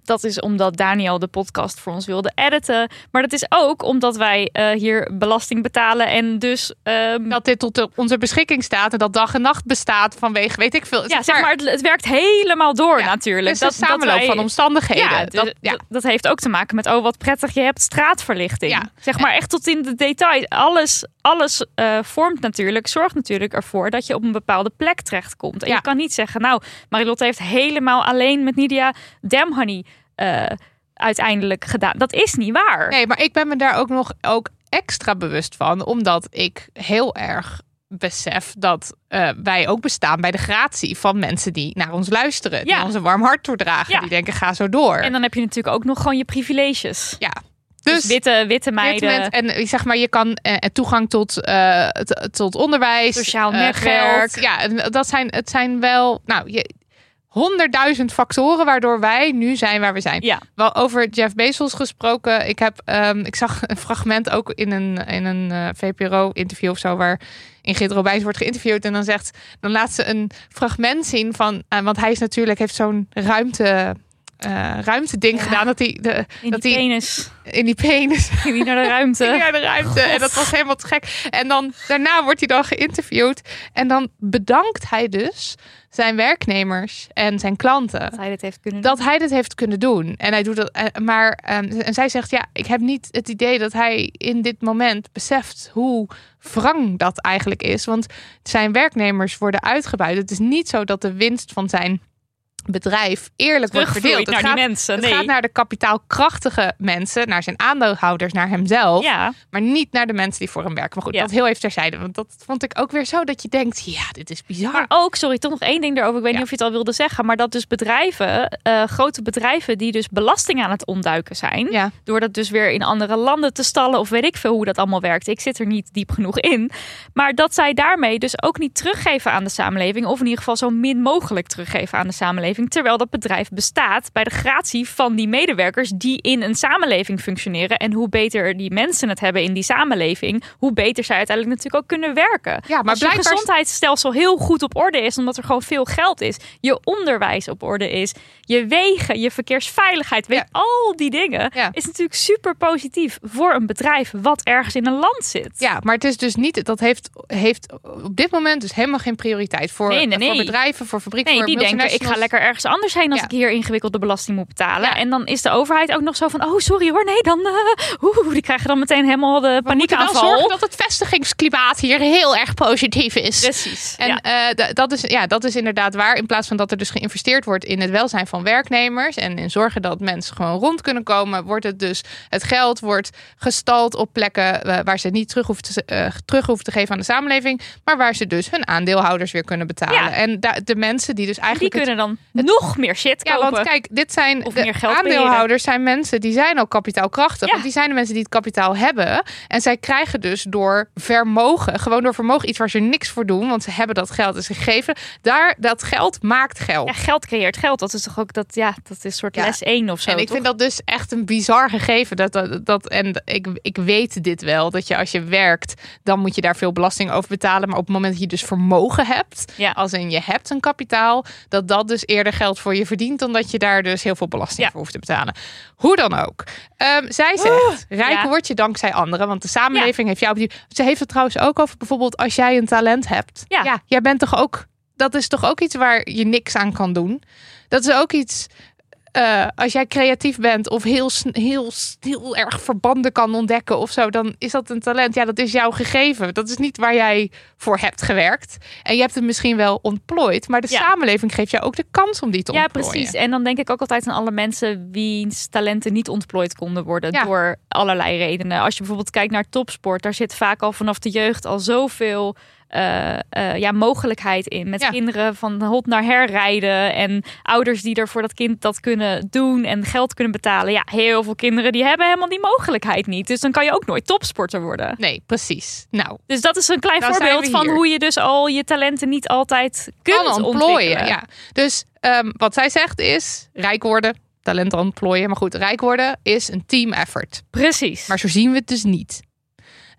dat is omdat Daniel de podcast voor ons wilde editen. Maar dat is ook omdat wij uh, hier belasting betalen. En dus... Um... Dat dit tot de, onze beschikking staat. En dat dag en nacht bestaat vanwege weet ik veel. Ja, zeg maar, het, het werkt helemaal door ja, natuurlijk. Het is een samenloop dat wij, van omstandigheden. Ja, dat, d- ja. d- dat heeft ook te maken met, oh wat prettig, je hebt straatverlichting. Ja. Zeg maar echt tot in de detail. Alles, alles uh, vormt natuurlijk, zorgt natuurlijk ervoor dat je op een bepaalde plek terechtkomt. En ja. je kan niet zeggen, nou, Marilotte heeft helemaal alleen met Nidia Damn Honey uh, uiteindelijk gedaan. Dat is niet waar. Nee, maar ik ben me daar ook nog ook extra bewust van, omdat ik heel erg besef dat uh, wij ook bestaan bij de gratie van mensen die naar ons luisteren. Die ja. ons een warm hart toedragen. Ja. Die denken, ga zo door. En dan heb je natuurlijk ook nog gewoon je privileges. Ja. Dus, dus witte, witte meiden. Witte mensen, en zeg maar, je kan uh, toegang tot, uh, t- tot onderwijs. Sociaal uh, netwerk. Geld. Ja, en dat zijn, het zijn wel... Nou, je, honderdduizend factoren waardoor wij nu zijn waar we zijn. Ja. Wel over Jeff Bezos gesproken. Ik, heb, um, ik zag een fragment ook in een, in een uh, V P R O-interview of zo, waar Ingrid Robijns wordt geïnterviewd. En dan zegt, dan laat ze een fragment zien van, uh, want hij is natuurlijk, heeft zo'n ruimte... Uh, ruimte ding ja. gedaan dat hij de in dat die hij, penis in die penis ging hij naar de ruimte ging naar de ruimte God. En dat was helemaal te gek. En dan daarna wordt hij dan geïnterviewd en dan bedankt hij dus zijn werknemers en zijn klanten dat hij dit heeft kunnen dat doen. hij dit heeft kunnen doen. En hij doet dat, maar um, en zij zegt ja, ik heb niet het idee dat hij in dit moment beseft hoe wrang dat eigenlijk is, want zijn werknemers worden uitgebuit. Het is niet zo dat de winst van zijn bedrijf eerlijk wordt verdeeld. Het, gaat, die mensen, nee. het gaat naar de kapitaalkrachtige mensen, naar zijn aandeelhouders, naar hemzelf. Ja. Maar niet naar de mensen die voor hem werken. Maar goed, ja. dat heel even terzijde. Want dat vond ik ook weer zo dat je denkt, ja, dit is bizar. Maar ook, sorry, toch nog één ding daarover. Ik weet ja. niet of je het al wilde zeggen. Maar dat dus bedrijven, uh, grote bedrijven die dus belasting aan het ontduiken zijn. Ja. Door dat dus weer in andere landen te stallen. Of weet ik veel hoe dat allemaal werkt. Ik zit er niet diep genoeg in. Maar dat zij daarmee dus ook niet teruggeven aan de samenleving. Of in ieder geval zo min mogelijk teruggeven aan de samenleving. Terwijl dat bedrijf bestaat bij de gratie van die medewerkers die in een samenleving functioneren. En hoe beter die mensen het hebben in die samenleving, hoe beter zij uiteindelijk natuurlijk ook kunnen werken. Ja, maar als je blijkbaar gezondheidsstelsel heel goed op orde is, omdat er gewoon veel geld is, je onderwijs op orde is, je wegen, je verkeersveiligheid, weet, ja. al die dingen, ja. is natuurlijk super positief voor een bedrijf wat ergens in een land zit. Ja, maar het is dus niet, dat heeft, heeft op dit moment dus helemaal geen prioriteit voor, nee, nee, nee. voor bedrijven, voor fabrieken, nee, voor die denken, ik ga lekker ergens anders heen als ja. ik hier ingewikkelde belasting moet betalen. Ja. En dan is de overheid ook nog zo van, oh sorry hoor, nee, dan, uh, oeh, die krijgen dan meteen helemaal de paniekaanval. We moeten wel zorgen dat het vestigingsklimaat hier heel erg positief is. Precies. En ja. uh, d- dat, is, ja, dat is inderdaad waar. In plaats van dat er dus geïnvesteerd wordt in het welzijn van werknemers en in zorgen dat mensen gewoon rond kunnen komen, wordt het dus, het geld wordt gestald op plekken uh, waar ze niet terug hoeven, te, uh, terug hoeven te geven aan de samenleving, maar waar ze dus hun aandeelhouders weer kunnen betalen. Ja. En da- de mensen die dus eigenlijk die kunnen dan het, nog meer shit kopen. Ja, want kijk, dit zijn of de meer geld aandeelhouders zijn mensen die zijn al kapitaalkrachtig. Ja. Want die zijn de mensen die het kapitaal hebben. En zij krijgen dus door vermogen, gewoon door vermogen, iets waar ze niks voor doen, want ze hebben dat geld is gegeven. Daar, dat geld maakt geld. Ja, geld creëert geld. Dat is toch ook dat, ja, dat is een soort ja. les één of zo. En ik toch? vind dat dus echt een bizar gegeven. Dat, dat, dat, en ik, ik weet dit wel, dat je als je werkt, dan moet je daar veel belasting over betalen. Maar op het moment dat je dus vermogen hebt, ja. als in je hebt een kapitaal, dat dat dus eerder geld voor je verdient, dan dat je daar dus heel veel belasting ja. voor hoeft te betalen. Hoe dan ook. Um, zij zegt, Oeh, rijk ja. word je dankzij anderen, want de samenleving ja. heeft jou opnieuw. Ze heeft het trouwens ook over bijvoorbeeld als jij een talent hebt. Ja. ja, jij bent toch ook, dat is toch ook iets waar je niks aan kan doen. Dat is ook iets. Uh, als jij creatief bent of heel, heel, heel erg verbanden kan ontdekken of zo, dan is dat een talent. Ja, dat is jouw gegeven. Dat is niet waar jij voor hebt gewerkt. En je hebt het misschien wel ontplooid, maar de ja. samenleving geeft jou ook de kans om die te ja, ontplooien. Ja, precies. En dan denk ik ook altijd aan alle mensen wiens talenten niet ontplooid konden worden ja. door allerlei redenen. Als je bijvoorbeeld kijkt naar topsport, daar zit vaak al vanaf de jeugd al zoveel Uh, uh, ja, mogelijkheid in. Met ja. kinderen van hot naar her rijden. En ouders die er voor dat kind dat kunnen doen. En geld kunnen betalen. Ja, heel veel kinderen die hebben helemaal die mogelijkheid niet. Dus dan kan je ook nooit topsporter worden. Nee, precies. Nou, dus dat is een klein voorbeeld van hoe je dus al je talenten niet altijd kunt kan ontplooien. Ja. Dus um, wat zij zegt is rijk worden, talenten ontplooien. Maar goed, rijk worden is een team effort. Precies. Maar zo zien we het dus niet.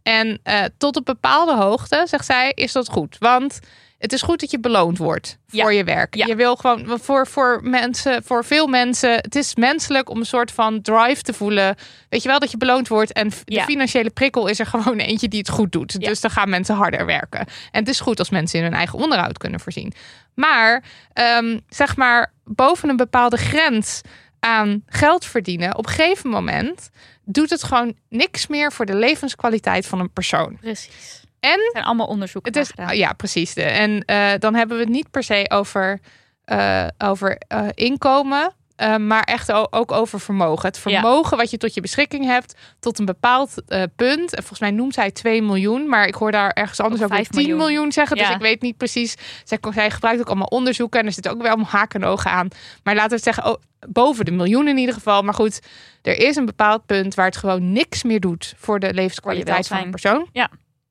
En uh, tot een bepaalde hoogte, zegt zij, is dat goed. Want het is goed dat je beloond wordt voor ja. je werk. Ja. Je wil gewoon voor, voor mensen, voor veel mensen, het is menselijk om een soort van drive te voelen. Weet je wel, dat je beloond wordt. En de ja. financiële prikkel is er gewoon eentje die het goed doet. Ja. Dus dan gaan mensen harder werken. En het is goed als mensen in hun eigen onderhoud kunnen voorzien. Maar um, zeg maar boven een bepaalde grens aan geld verdienen, op een gegeven moment doet het gewoon niks meer voor de levenskwaliteit van een persoon. Precies. En er zijn allemaal onderzoeken het is, gedaan. Ja, precies. En uh, dan hebben we het niet per se over, uh, over uh, inkomen, uh, maar echt ook over vermogen. Het vermogen ja. wat je tot je beschikking hebt tot een bepaald uh, punt. En volgens mij noemt zij twee miljoen, maar ik hoor daar ergens anders ook tien miljoen. miljoen zeggen. Ja. Dus ik weet niet precies. Zij, zij gebruikt ook allemaal onderzoeken en er zitten ook wel allemaal haken en ogen aan. Maar laten we het zeggen, oh, boven de miljoen in ieder geval. Maar goed, er is een bepaald punt waar het gewoon niks meer doet voor de levenskwaliteit van een persoon. Ja.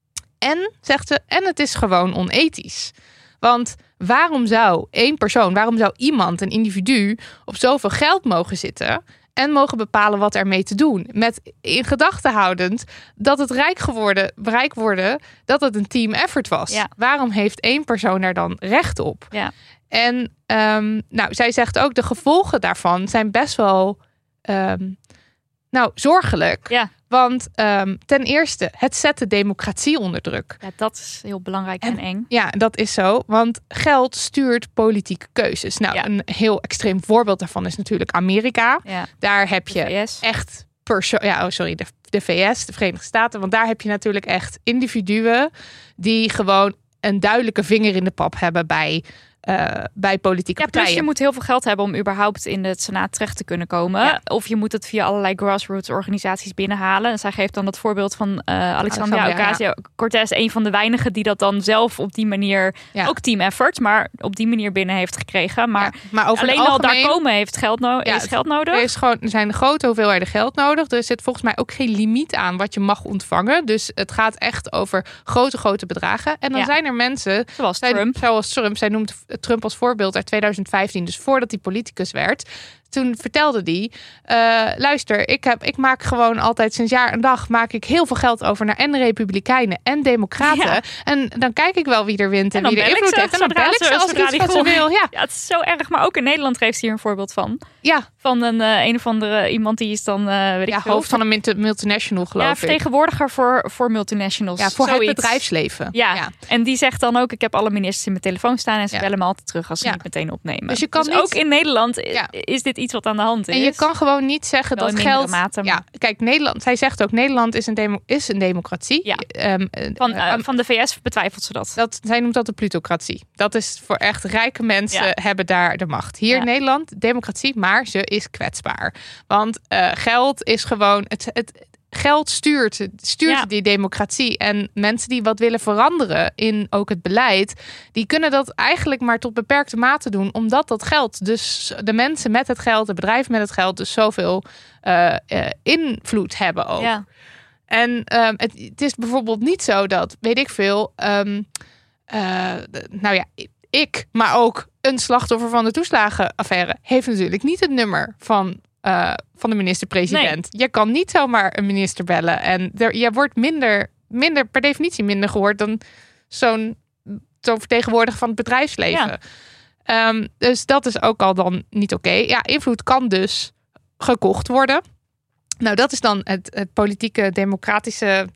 En, zegt ze, en het is gewoon onethisch. Want waarom zou één persoon, waarom zou iemand, een individu, op zoveel geld mogen zitten en mogen bepalen wat ermee te doen? Met in gedachten houdend dat het rijk geworden, rijk worden, dat het een team effort was. Ja. Waarom heeft één persoon daar dan recht op? Ja. En um, nou, zij zegt ook, de gevolgen daarvan zijn best wel um, nou, zorgelijk. Ja. Want um, ten eerste, het zet de democratie onder druk. Ja, dat is heel belangrijk en, en eng. Ja, dat is zo. Want geld stuurt politieke keuzes. Nou, ja. een heel extreem voorbeeld daarvan is natuurlijk Amerika. Ja. Daar heb je de V S. echt... Perso- ja, oh, sorry, de, de V S, de Verenigde Staten. Want daar heb je natuurlijk echt individuen die gewoon een duidelijke vinger in de pap hebben bij... Uh, bij politieke ja, partijen. Plus je moet heel veel geld hebben om überhaupt in de Senaat terecht te kunnen komen. Ja. Of je moet het via allerlei grassroots organisaties binnenhalen. En zij geeft dan het voorbeeld van uh, Alexandria Ocasio-Cortez, ja. een van de weinigen die dat dan zelf op die manier, ja. ook team effort, maar op die manier binnen heeft gekregen. Maar, ja, maar over alleen algemeen, al daar komen heeft geld, no- ja, is geld nodig. Er, is gewoon, er zijn grote hoeveelheden geld nodig. Er zit volgens mij ook geen limiet aan wat je mag ontvangen. Dus het gaat echt over grote, grote bedragen. En dan ja. zijn er mensen, zoals zij, Trump. Zoals Trump, zij noemt Trump als voorbeeld uit twintig vijftien, dus voordat hij politicus werd. Toen vertelde hij, uh, luister, ik, heb, ik maak gewoon altijd sinds jaar en dag maak ik heel veel geld over naar en Republikeinen en Democraten. Ja. En dan kijk ik wel wie er wint en, en wie er invloed heeft. En dan bel ik ze als ik iets wat ze wil. Ja. ja, het is zo erg. Maar ook in Nederland geeft ze hier een voorbeeld van. Ja. Van een, uh, een of andere iemand die is dan, uh, weet ja, ik veel, hoofd van een multinational, geloof ja, ik. Ja, vertegenwoordiger voor, voor multinationals. Ja, voor Zoiets. het bedrijfsleven. Ja. ja, en die zegt dan ook, ik heb alle ministers in mijn telefoon staan en ze ja. bellen me altijd terug als ze ja. niet meteen opnemen. Dus, je kan dus niet... ook in Nederland ja. is dit iets wat aan de hand is. En je kan gewoon niet zeggen Wel dat in geld... Mate, maar... Ja, kijk, Nederland, zij zegt ook, Nederland is een, demo, is een democratie. Ja. Um, van, uh, van de V S betwijfelt ze dat. dat. Zij noemt dat de plutocratie. Dat is voor echt rijke mensen ja. hebben daar de macht. Hier ja. in Nederland, democratie, maar ze is kwetsbaar. Want uh, geld is gewoon... Het, het, geld stuurt, stuurt ja. die democratie. En mensen die wat willen veranderen in ook het beleid, die kunnen dat eigenlijk maar tot beperkte mate doen, omdat dat geld, dus de mensen met het geld, de bedrijven met het geld, dus zoveel uh, uh, invloed hebben ook. Ja. En um, het, het is bijvoorbeeld niet zo dat, weet ik veel, um, uh, nou ja, ik, maar ook een slachtoffer van de toeslagenaffaire, heeft natuurlijk niet het nummer van Uh, van de minister-president. Nee. Je kan niet zomaar een minister bellen. En er, je wordt minder, minder, per definitie minder gehoord dan zo'n, zo'n vertegenwoordiger van het bedrijfsleven. Ja. Um, dus dat is ook al dan niet oké. Okay. Ja, invloed kan dus gekocht worden. Nou, dat is dan het, het politieke, democratische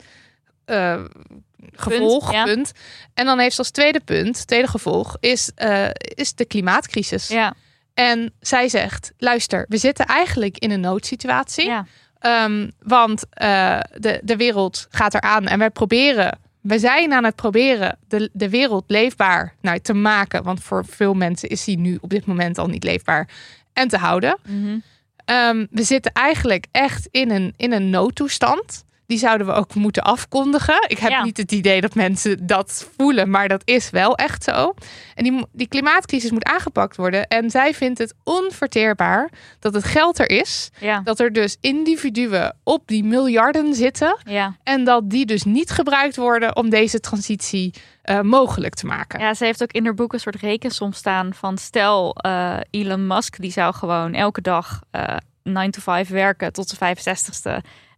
uh, gevolg. Punt, ja. punt. En dan heeft ze als tweede punt, tweede gevolg, is, uh, is de klimaatcrisis. Ja. En zij zegt, luister, we zitten eigenlijk in een noodsituatie. Ja. Um, want uh, de, de wereld gaat eraan en wij proberen, we zijn aan het proberen de, de wereld leefbaar nou, te maken. Want voor veel mensen is die nu op dit moment al niet leefbaar. En te houden. Mm-hmm. Um, we zitten eigenlijk echt in een, in een noodtoestand. Die zouden we ook moeten afkondigen. Ik heb ja. niet het idee dat mensen dat voelen, maar dat is wel echt zo. En die, die klimaatcrisis moet aangepakt worden. En zij vindt het onverteerbaar dat het geld er is. Ja. Dat er dus individuen op die miljarden zitten. Ja. En dat die dus niet gebruikt worden om deze transitie uh, mogelijk te maken. Ja, ze heeft ook in haar boek een soort rekensom staan van stel uh, Elon Musk, die zou gewoon elke dag uh, nine to five werken tot de vijfenzestigste.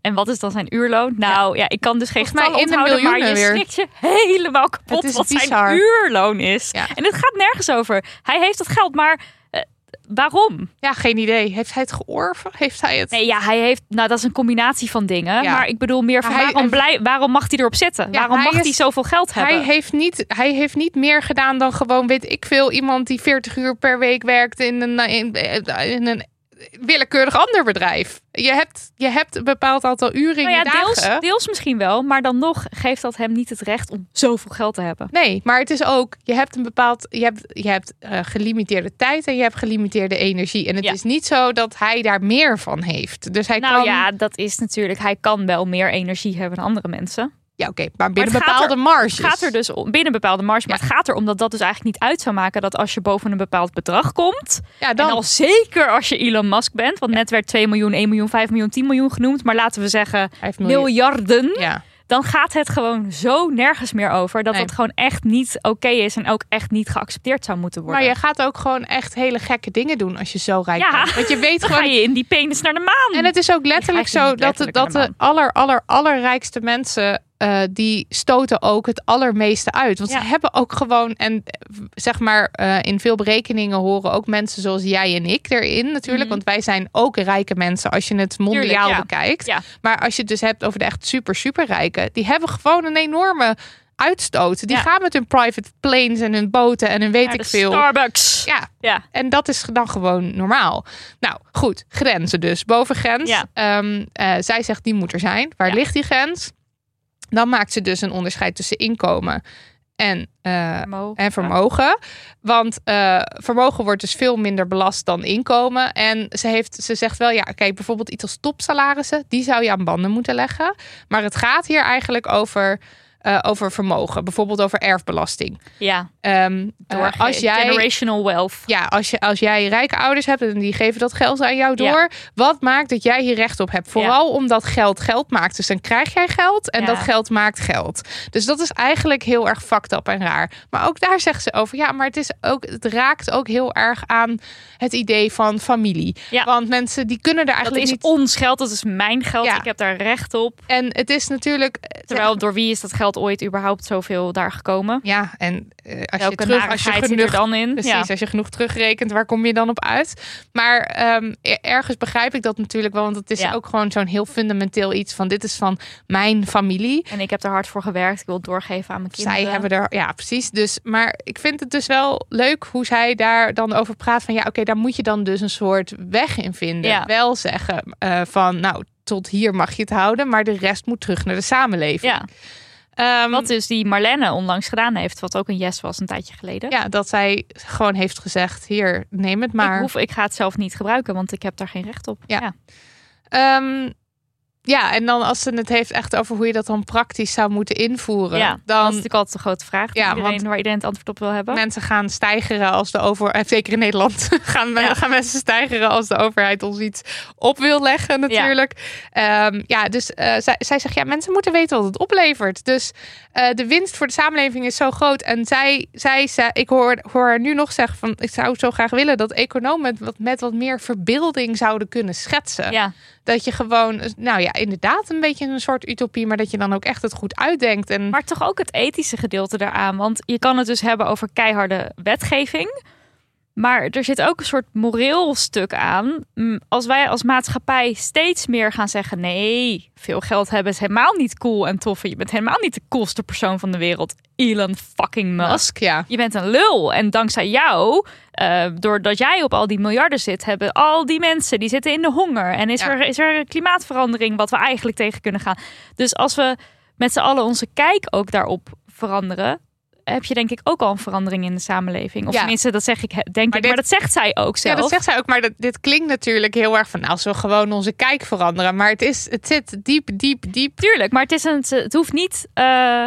En wat is dan zijn uurloon? Nou ja, ja ik kan dus geen Volgens mij getallen in de onthouden, maar je miljoenen schrikt je helemaal kapot Het is wat bizar. zijn uurloon is. Ja. En het gaat nergens over. Hij heeft het geld, maar uh, waarom? Ja, geen idee. Heeft hij het georven? Heeft hij het? Nee, ja, hij heeft, nou dat is een combinatie van dingen. Ja. Maar ik bedoel meer van Hij- waarom, blij, waarom mag hij erop zitten? Ja, waarom hij mag is- hij zoveel geld hebben? Hij heeft, niet, hij heeft niet meer gedaan dan gewoon, weet ik veel, iemand die veertig uur per week werkt in een, in, in een willekeurig ander bedrijf. Je hebt, je hebt een bepaald aantal uren in Nou ja, je dagen. deels, deels misschien wel, maar dan nog geeft dat hem niet het recht om zoveel geld te hebben. Nee, maar het is ook, je hebt een bepaald, je hebt, je hebt uh, gelimiteerde tijd en je hebt gelimiteerde energie. En het Ja. is niet zo dat hij daar meer van heeft. Dus hij Nou kan, ja, dat is natuurlijk, hij kan wel meer energie hebben dan andere mensen. ja oké, maar binnen Maar het gaat bepaalde er- marges. Het gaat er dus om, binnen bepaalde marge, maar Ja. het gaat erom dat dat dus eigenlijk niet uit zou maken dat als je boven een bepaald bedrag komt, ja, dan, en al zeker als je Elon Musk bent, want net werd twee miljoen, één miljoen, vijf miljoen, tien miljoen genoemd, maar laten we zeggen vijf miljoen. miljarden, Ja. dan gaat het gewoon zo nergens meer over dat Nee. het gewoon echt niet oké is en ook echt niet geaccepteerd zou moeten worden. Maar je gaat ook gewoon echt hele gekke dingen doen als je zo rijk Ja. bent. Want je weet Dan gewoon. ga je in die penis naar de maan. En het is ook letterlijk Die ga je zo niet dat, de, letterlijk dat naar de de aller, aller, allerrijkste mensen, uh, die stoten ook het allermeeste uit. Want Ja. ze hebben ook gewoon, en zeg maar, uh, in veel berekeningen horen ook mensen zoals jij en ik erin natuurlijk. Mhm. Want wij zijn ook rijke mensen als je het mondiaal Tuurlijk, ja. bekijkt. Ja. Maar als je het dus hebt over de echt super, super rijken, die hebben gewoon een enorme uitstoot. Die Ja. gaan met hun private planes en hun boten en hun weet Naar ik de veel. Starbucks. Ja, Ja. en dat is dan gewoon normaal. Nou, goed. Grenzen dus. Bovengrens. Ja. Ehm, eh, zij zegt die moet er zijn. Waar Ja. ligt die grens? Dan maakt ze dus een onderscheid tussen inkomen en, uh, Vermogen. en vermogen. Want uh, vermogen wordt dus veel minder belast dan inkomen. En ze, heeft, ze zegt wel, ja, kijk, bijvoorbeeld iets als topsalarissen, die zou je aan banden moeten leggen. Maar het gaat hier eigenlijk over, uh, over vermogen. Bijvoorbeeld over erfbelasting. Ja, Um, door uh, als jij generational wealth. ja, als, je, als jij rijke ouders hebt en die geven dat geld aan jou door. Ja. Wat maakt dat jij hier recht op hebt? Vooral omdat geld geld maakt. Dus dan krijg jij geld en Ja. dat geld maakt geld. Dus dat is eigenlijk heel erg fucked up en raar. Maar ook daar zegt ze over. Ja, maar het, is ook, het raakt ook heel erg aan het idee van familie. Ja. Want mensen die kunnen er Dat eigenlijk is niet... ons geld, dat is mijn geld. Ja. Ik heb daar recht op. En het is natuurlijk... Terwijl door wie is dat geld ooit überhaupt zoveel daar gekomen? Ja, en uh, als, je Welke terug, als je narigheid zit genoeg er dan in? Precies, Ja. als je genoeg terugrekent, waar kom je dan op uit? Maar um, ergens begrijp ik dat natuurlijk wel, want het is Ja. ook gewoon zo'n heel fundamenteel iets van, dit is van mijn familie. En ik heb er hard voor gewerkt. Ik wil het doorgeven aan mijn kinderen. Zij hebben er, ja precies. Dus, maar ik vind het dus wel leuk hoe zij daar dan over praat van, ja oké, okay, daar moet je dan dus een soort weg in vinden. Ja. Wel zeggen uh, van, nou, tot hier mag je het houden, maar de rest moet terug naar de samenleving. Ja. Um, Wat dus die Marlenne onlangs gedaan heeft, wat ook een yes was een tijdje geleden. Ja, dat zij gewoon heeft gezegd, hier, neem het maar. Ik, hoef, ik ga het zelf niet gebruiken, want ik heb daar geen recht op. Ja. Ja. Um, ja, en dan als ze het heeft echt over hoe je dat dan praktisch zou moeten invoeren. Ja, dan dat is natuurlijk altijd de grote vraag die Ja, iedereen, want waar iedereen het antwoord op wil hebben. mensen gaan stijgeren als de overheid, zeker in Nederland, gaan, Ja. gaan mensen stijgeren als de overheid ons iets op wil leggen natuurlijk. Ja, um, ja dus uh, zij, zij zegt, ja, mensen moeten weten wat het oplevert. Dus uh, de winst voor de samenleving is zo groot. En zij, zij, zij ik hoor, hoor haar nu nog zeggen van, ik zou zo graag willen dat economen met wat, met wat meer verbeelding zouden kunnen schetsen. Ja. Dat je gewoon, nou ja, inderdaad een beetje een soort utopie, maar dat je dan ook echt het goed uitdenkt. En Maar toch ook het ethische gedeelte daaraan. Want je kan het dus hebben over keiharde wetgeving. Maar er zit ook een soort moreel stuk aan. Als wij als maatschappij steeds meer gaan zeggen, nee, veel geld hebben is helemaal niet cool en tof. Je bent helemaal niet de coolste persoon van de wereld. Elon fucking Musk. Musk, ja. Je bent een lul. En dankzij jou, uh, doordat jij op al die miljarden zit, hebben al die mensen, die zitten in de honger. En is, Ja. er, is er klimaatverandering wat we eigenlijk tegen kunnen gaan. Dus als we met z'n allen onze kijk ook daarop veranderen, heb je denk ik ook al een verandering in de samenleving. Of Ja. tenminste, dat zeg ik, denk Maar ik. dit- Maar dat zegt zij ook zelf. Ja, dat zegt zij ook. Maar dat, dit klinkt natuurlijk heel erg van, nou, als we gewoon onze kijk veranderen. Maar het, is, het zit diep, diep, diep. Tuurlijk, maar het, is een, het hoeft niet... Uh,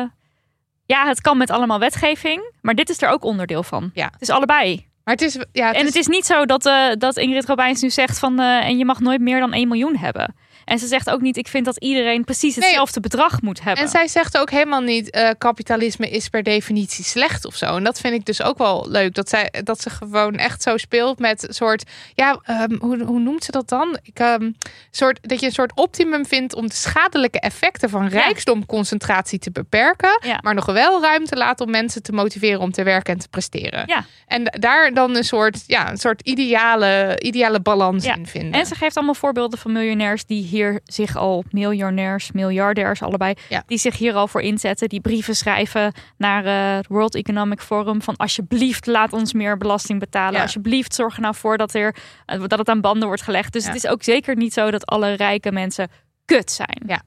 ja, het kan met allemaal wetgeving. Maar dit is er ook onderdeel van. Ja. Het is allebei. Maar het is, ja, het En is, het is niet zo dat, uh, dat Ingrid Robijns nu zegt van... Uh, en je mag nooit meer dan één miljoen hebben. En ze zegt ook niet, ik vind dat iedereen precies hetzelfde nee. bedrag moet hebben. En zij zegt ook helemaal niet, uh, kapitalisme is per definitie slecht of zo. En dat vind ik dus ook wel leuk. Dat, zij, dat ze gewoon echt zo speelt met een soort, ja, um, hoe, hoe noemt ze dat dan? Ik, um, soort, dat je een soort optimum vindt om de schadelijke effecten van rijkdomconcentratie te beperken. Ja. Maar nog wel ruimte laten om mensen te motiveren om te werken en te presteren. Ja. En daar dan een soort, ja, een soort ideale, ideale balans ja. in vinden. En ze geeft allemaal voorbeelden van miljonairs die hier zich al, miljonairs, miljardairs allebei, ja. die zich hier al voor inzetten. Die brieven schrijven naar uh, het World Economic Forum van alsjeblieft laat ons meer belasting betalen. Ja. Alsjeblieft zorg er nou voor dat, er, uh, dat het aan banden wordt gelegd. Dus ja. het is ook zeker niet zo dat alle rijke mensen kut zijn. Ja.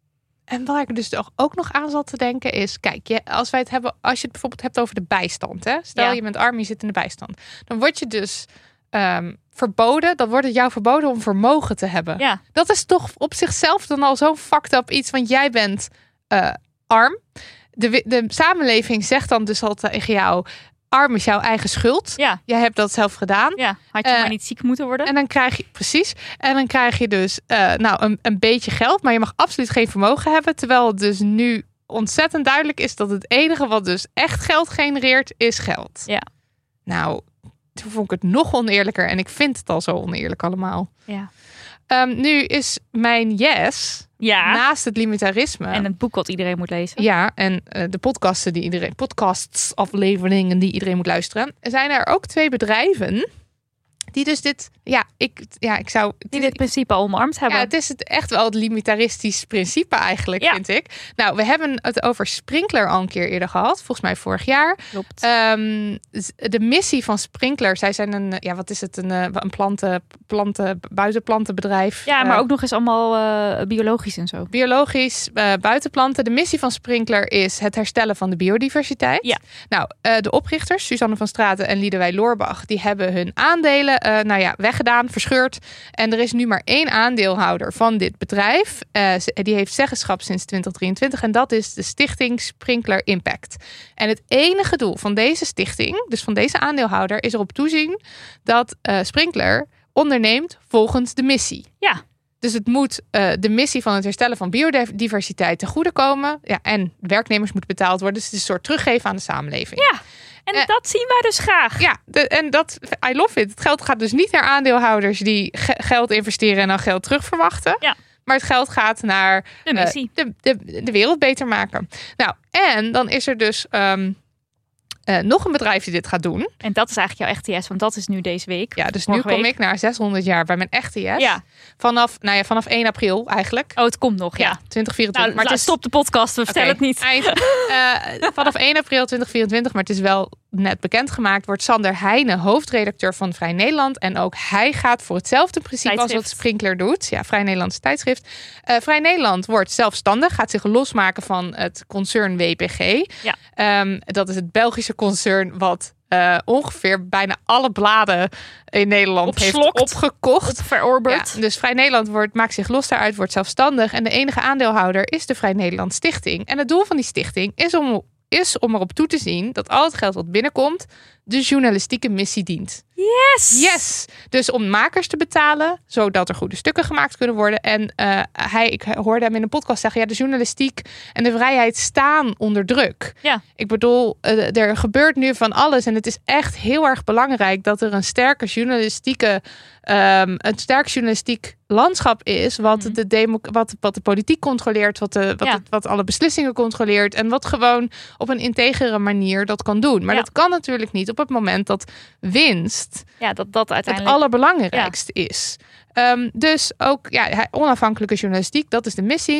En waar ik dus ook nog aan zat te denken is, kijk, je, als wij het hebben, als je het bijvoorbeeld hebt over de bijstand, hè? Stel ja. je bent arm, je zit in de bijstand, dan word je dus um, verboden, dan wordt het jou verboden om vermogen te hebben. Ja. Dat is toch op zichzelf dan al zo'n fucked up iets, want jij bent uh, arm. De, de samenleving zegt dan dus al tegen jou, arm is jouw eigen schuld. Ja. Jij hebt dat zelf gedaan. Ja, had je uh, maar niet ziek moeten worden. En dan krijg je, precies. En dan krijg je dus uh, nou, een, een beetje geld. Maar je mag absoluut geen vermogen hebben. Terwijl het dus nu ontzettend duidelijk is dat het enige wat dus echt geld genereert, is geld. Ja. Nou, toen vond ik het nog oneerlijker. En ik vind het al zo oneerlijk allemaal. Ja. Um, nu is mijn yes, ja. naast het limitarisme. En het boek wat iedereen moet lezen. Ja, en uh, de podcasten die iedereen, podcasts, afleveringen die iedereen moet luisteren. Zijn er ook twee bedrijven die dus dit, ja, ik, ja, ik zou... Die dit principe omarmd hebben. Ja, het is het echt wel het limitaristisch principe eigenlijk, ja. vind ik. Nou, we hebben het over Sprinklr al een keer eerder gehad. Volgens mij vorig jaar. Klopt. Um, de missie van Sprinklr, zij zijn een, ja, wat is het, een, een planten, planten, buitenplantenbedrijf. Ja, maar uh, ook nog eens allemaal uh, biologisch en zo. Biologisch, uh, buitenplanten. De missie van Sprinklr is het herstellen van de biodiversiteit. Ja. Nou, uh, de oprichters, Suzanne van Straten en Liedewij Loorbach, die hebben hun aandelen Uh, nou ja, weggedaan, verscheurd. En er is nu maar één aandeelhouder van dit bedrijf. Uh, die heeft zeggenschap sinds twintig drieëntwintig. En dat is de stichting Sprinklr Impact. En het enige doel van deze stichting, dus van deze aandeelhouder, is erop toezien dat uh, Sprinklr onderneemt volgens de missie. Ja. Dus het moet uh, de missie van het herstellen van biodiversiteit ten goede komen. Ja, en werknemers moeten betaald worden. Dus het is een soort teruggeven aan de samenleving. Ja. En uh, dat zien wij dus graag. Ja, de, en dat, I love it. Het geld gaat dus niet naar aandeelhouders die ge- geld investeren en dan geld terugverwachten. Ja. Maar het geld gaat naar de missie. Uh, de, de, de wereld beter maken. Nou, en dan is er dus um, uh, nog een bedrijf die dit gaat doen. En dat is eigenlijk jouw echte yes, want dat is nu deze week. Ja, dus nu kom week. ik naar zeshonderd jaar bij mijn echte yes. Ja. Vanaf, nou ja, vanaf één april eigenlijk. Oh, het komt nog, ja. ja twintig vierentwintig. Nou, maar het is... stop de podcast, we vertellen okay. het niet. Eind, uh, vanaf één april twintig vierentwintig, maar het is wel net bekendgemaakt, wordt Sander Heijnen hoofdredacteur van Vrij Nederland. En ook hij gaat voor hetzelfde principe tijdschrift. als wat Sprinklr doet. Ja, Vrij Nederlands tijdschrift. Uh, Vrij Nederland wordt zelfstandig, gaat zich losmaken van het concern W P G. Ja. Um, dat is het Belgische concern wat Uh, ongeveer bijna alle bladen in Nederland Opslokt, heeft opgekocht. Verorberd. Ja, dus Vrij Nederland wordt, maakt zich los daaruit, wordt zelfstandig. En de enige aandeelhouder is de Vrij Nederland Stichting. En het doel van die stichting is om, is om erop toe te zien dat al het geld wat binnenkomt de journalistieke missie dient. Yes! Yes! Dus om makers te betalen, zodat er goede stukken gemaakt kunnen worden. En uh, hij, ik hoorde hem in een podcast zeggen, ja, de journalistiek en de vrijheid staan onder druk. Ja. Ik bedoel, uh, er gebeurt nu van alles en het is echt heel erg belangrijk dat er een sterke journalistieke, um, een sterk journalistiek landschap is, wat, mm-hmm. de, demo- wat, wat de politiek controleert, wat, de, wat, ja. het, wat alle beslissingen controleert en wat gewoon op een integere manier dat kan doen. Maar ja. dat kan natuurlijk niet op het moment dat winst ja, dat, dat uiteindelijk het allerbelangrijkste ja. is. Um, dus ook ja, onafhankelijke journalistiek, dat is de missie.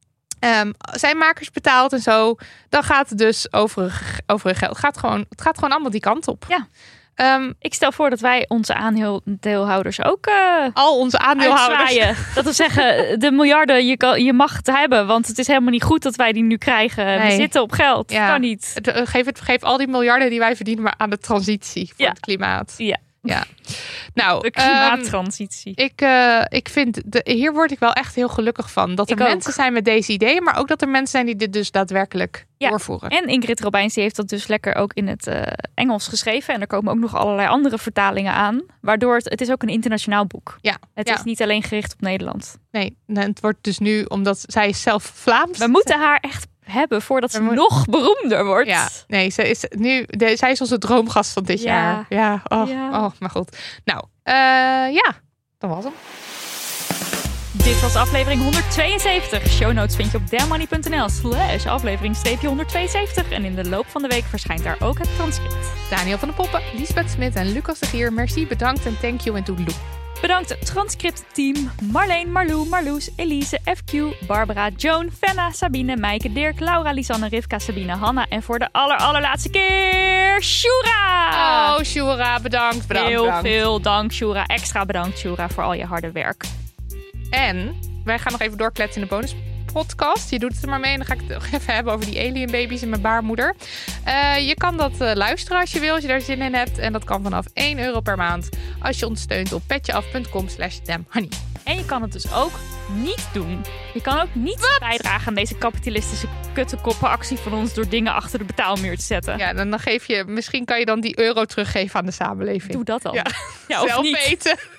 Um, zijn makers betaald en zo, dan gaat het dus over, over geld. Het gaat, gewoon, het gaat gewoon allemaal die kant op. Ja. Um, ik stel voor dat wij onze aandeelhouders ook uh, al onze aandeelhouders uitzwaaien. Dat we zeggen, de miljarden je, kan, je mag het hebben, want het is helemaal niet goed dat wij die nu krijgen. Nee. We zitten op geld. Ja. Kan niet. Geef, het, geef al die miljarden die wij verdienen maar aan de transitie voor ja. het klimaat. Ja. Ja. Nou, De klimaattransitie. Um, ik, uh, ik vind, de, hier word ik wel echt heel gelukkig van. Dat er Ik ook. mensen zijn met deze ideeën, maar ook dat er mensen zijn die dit dus daadwerkelijk Ja. doorvoeren. En Ingrid Robijns die heeft dat dus lekker ook in het uh, Engels geschreven. En er komen ook nog allerlei andere vertalingen aan. Waardoor het, het is ook een internationaal boek. Ja. Het ja. is niet alleen gericht op Nederland. Nee, het wordt dus nu, omdat zij is zelf Vlaams. We moeten haar echt hebben voordat ze moet... nog beroemder wordt. Ja, nee, ze is nu, de, zij is onze droomgast van dit Ja. jaar. Ja, oh, Ja. oh, maar goed. Nou, uh, ja, dat was hem. Dit was aflevering honderdtweeënzeventig. Show notes vind je op damnmoney punt n l slash aflevering honderdtweeënzeventig. En in de loop van de week verschijnt daar ook het transcript. Daniel van de Poppen, Liesbeth Smit en Lucas de Gier. Merci, bedankt en thank you en toedeloe. Bedankt het transcriptteam Marleen, Marlou, Marloes, Elise, F Q, Barbara, Joan, Fenna, Sabine, Meike, Dirk, Laura, Lisanne, Rivka, Sabine, Hanna en voor de aller allerlaatste keer Shura! Oh, Shura, bedankt, bedankt. Heel bedankt. veel dank Shura. Extra bedankt Shura voor al je harde werk. En wij gaan nog even doorkletsen in de bonuspodcast. Je doet het er maar mee en dan ga ik het nog even hebben over die alien baby's in mijn baarmoeder. Uh, je kan dat uh, luisteren als je wil, als je daar zin in hebt. En dat kan vanaf één euro per maand als je ons steunt op petjeaf.com slash damnhoney. En je kan het dus ook niet doen. Je kan ook niet Wat? bijdragen aan deze kapitalistische kuttenkoppenactie van ons door dingen achter de betaalmuur te zetten. Ja, dan, dan geef je, misschien kan je dan die euro teruggeven aan de samenleving. Doe dat dan. Ja. Ja, of Zelf niet. weten.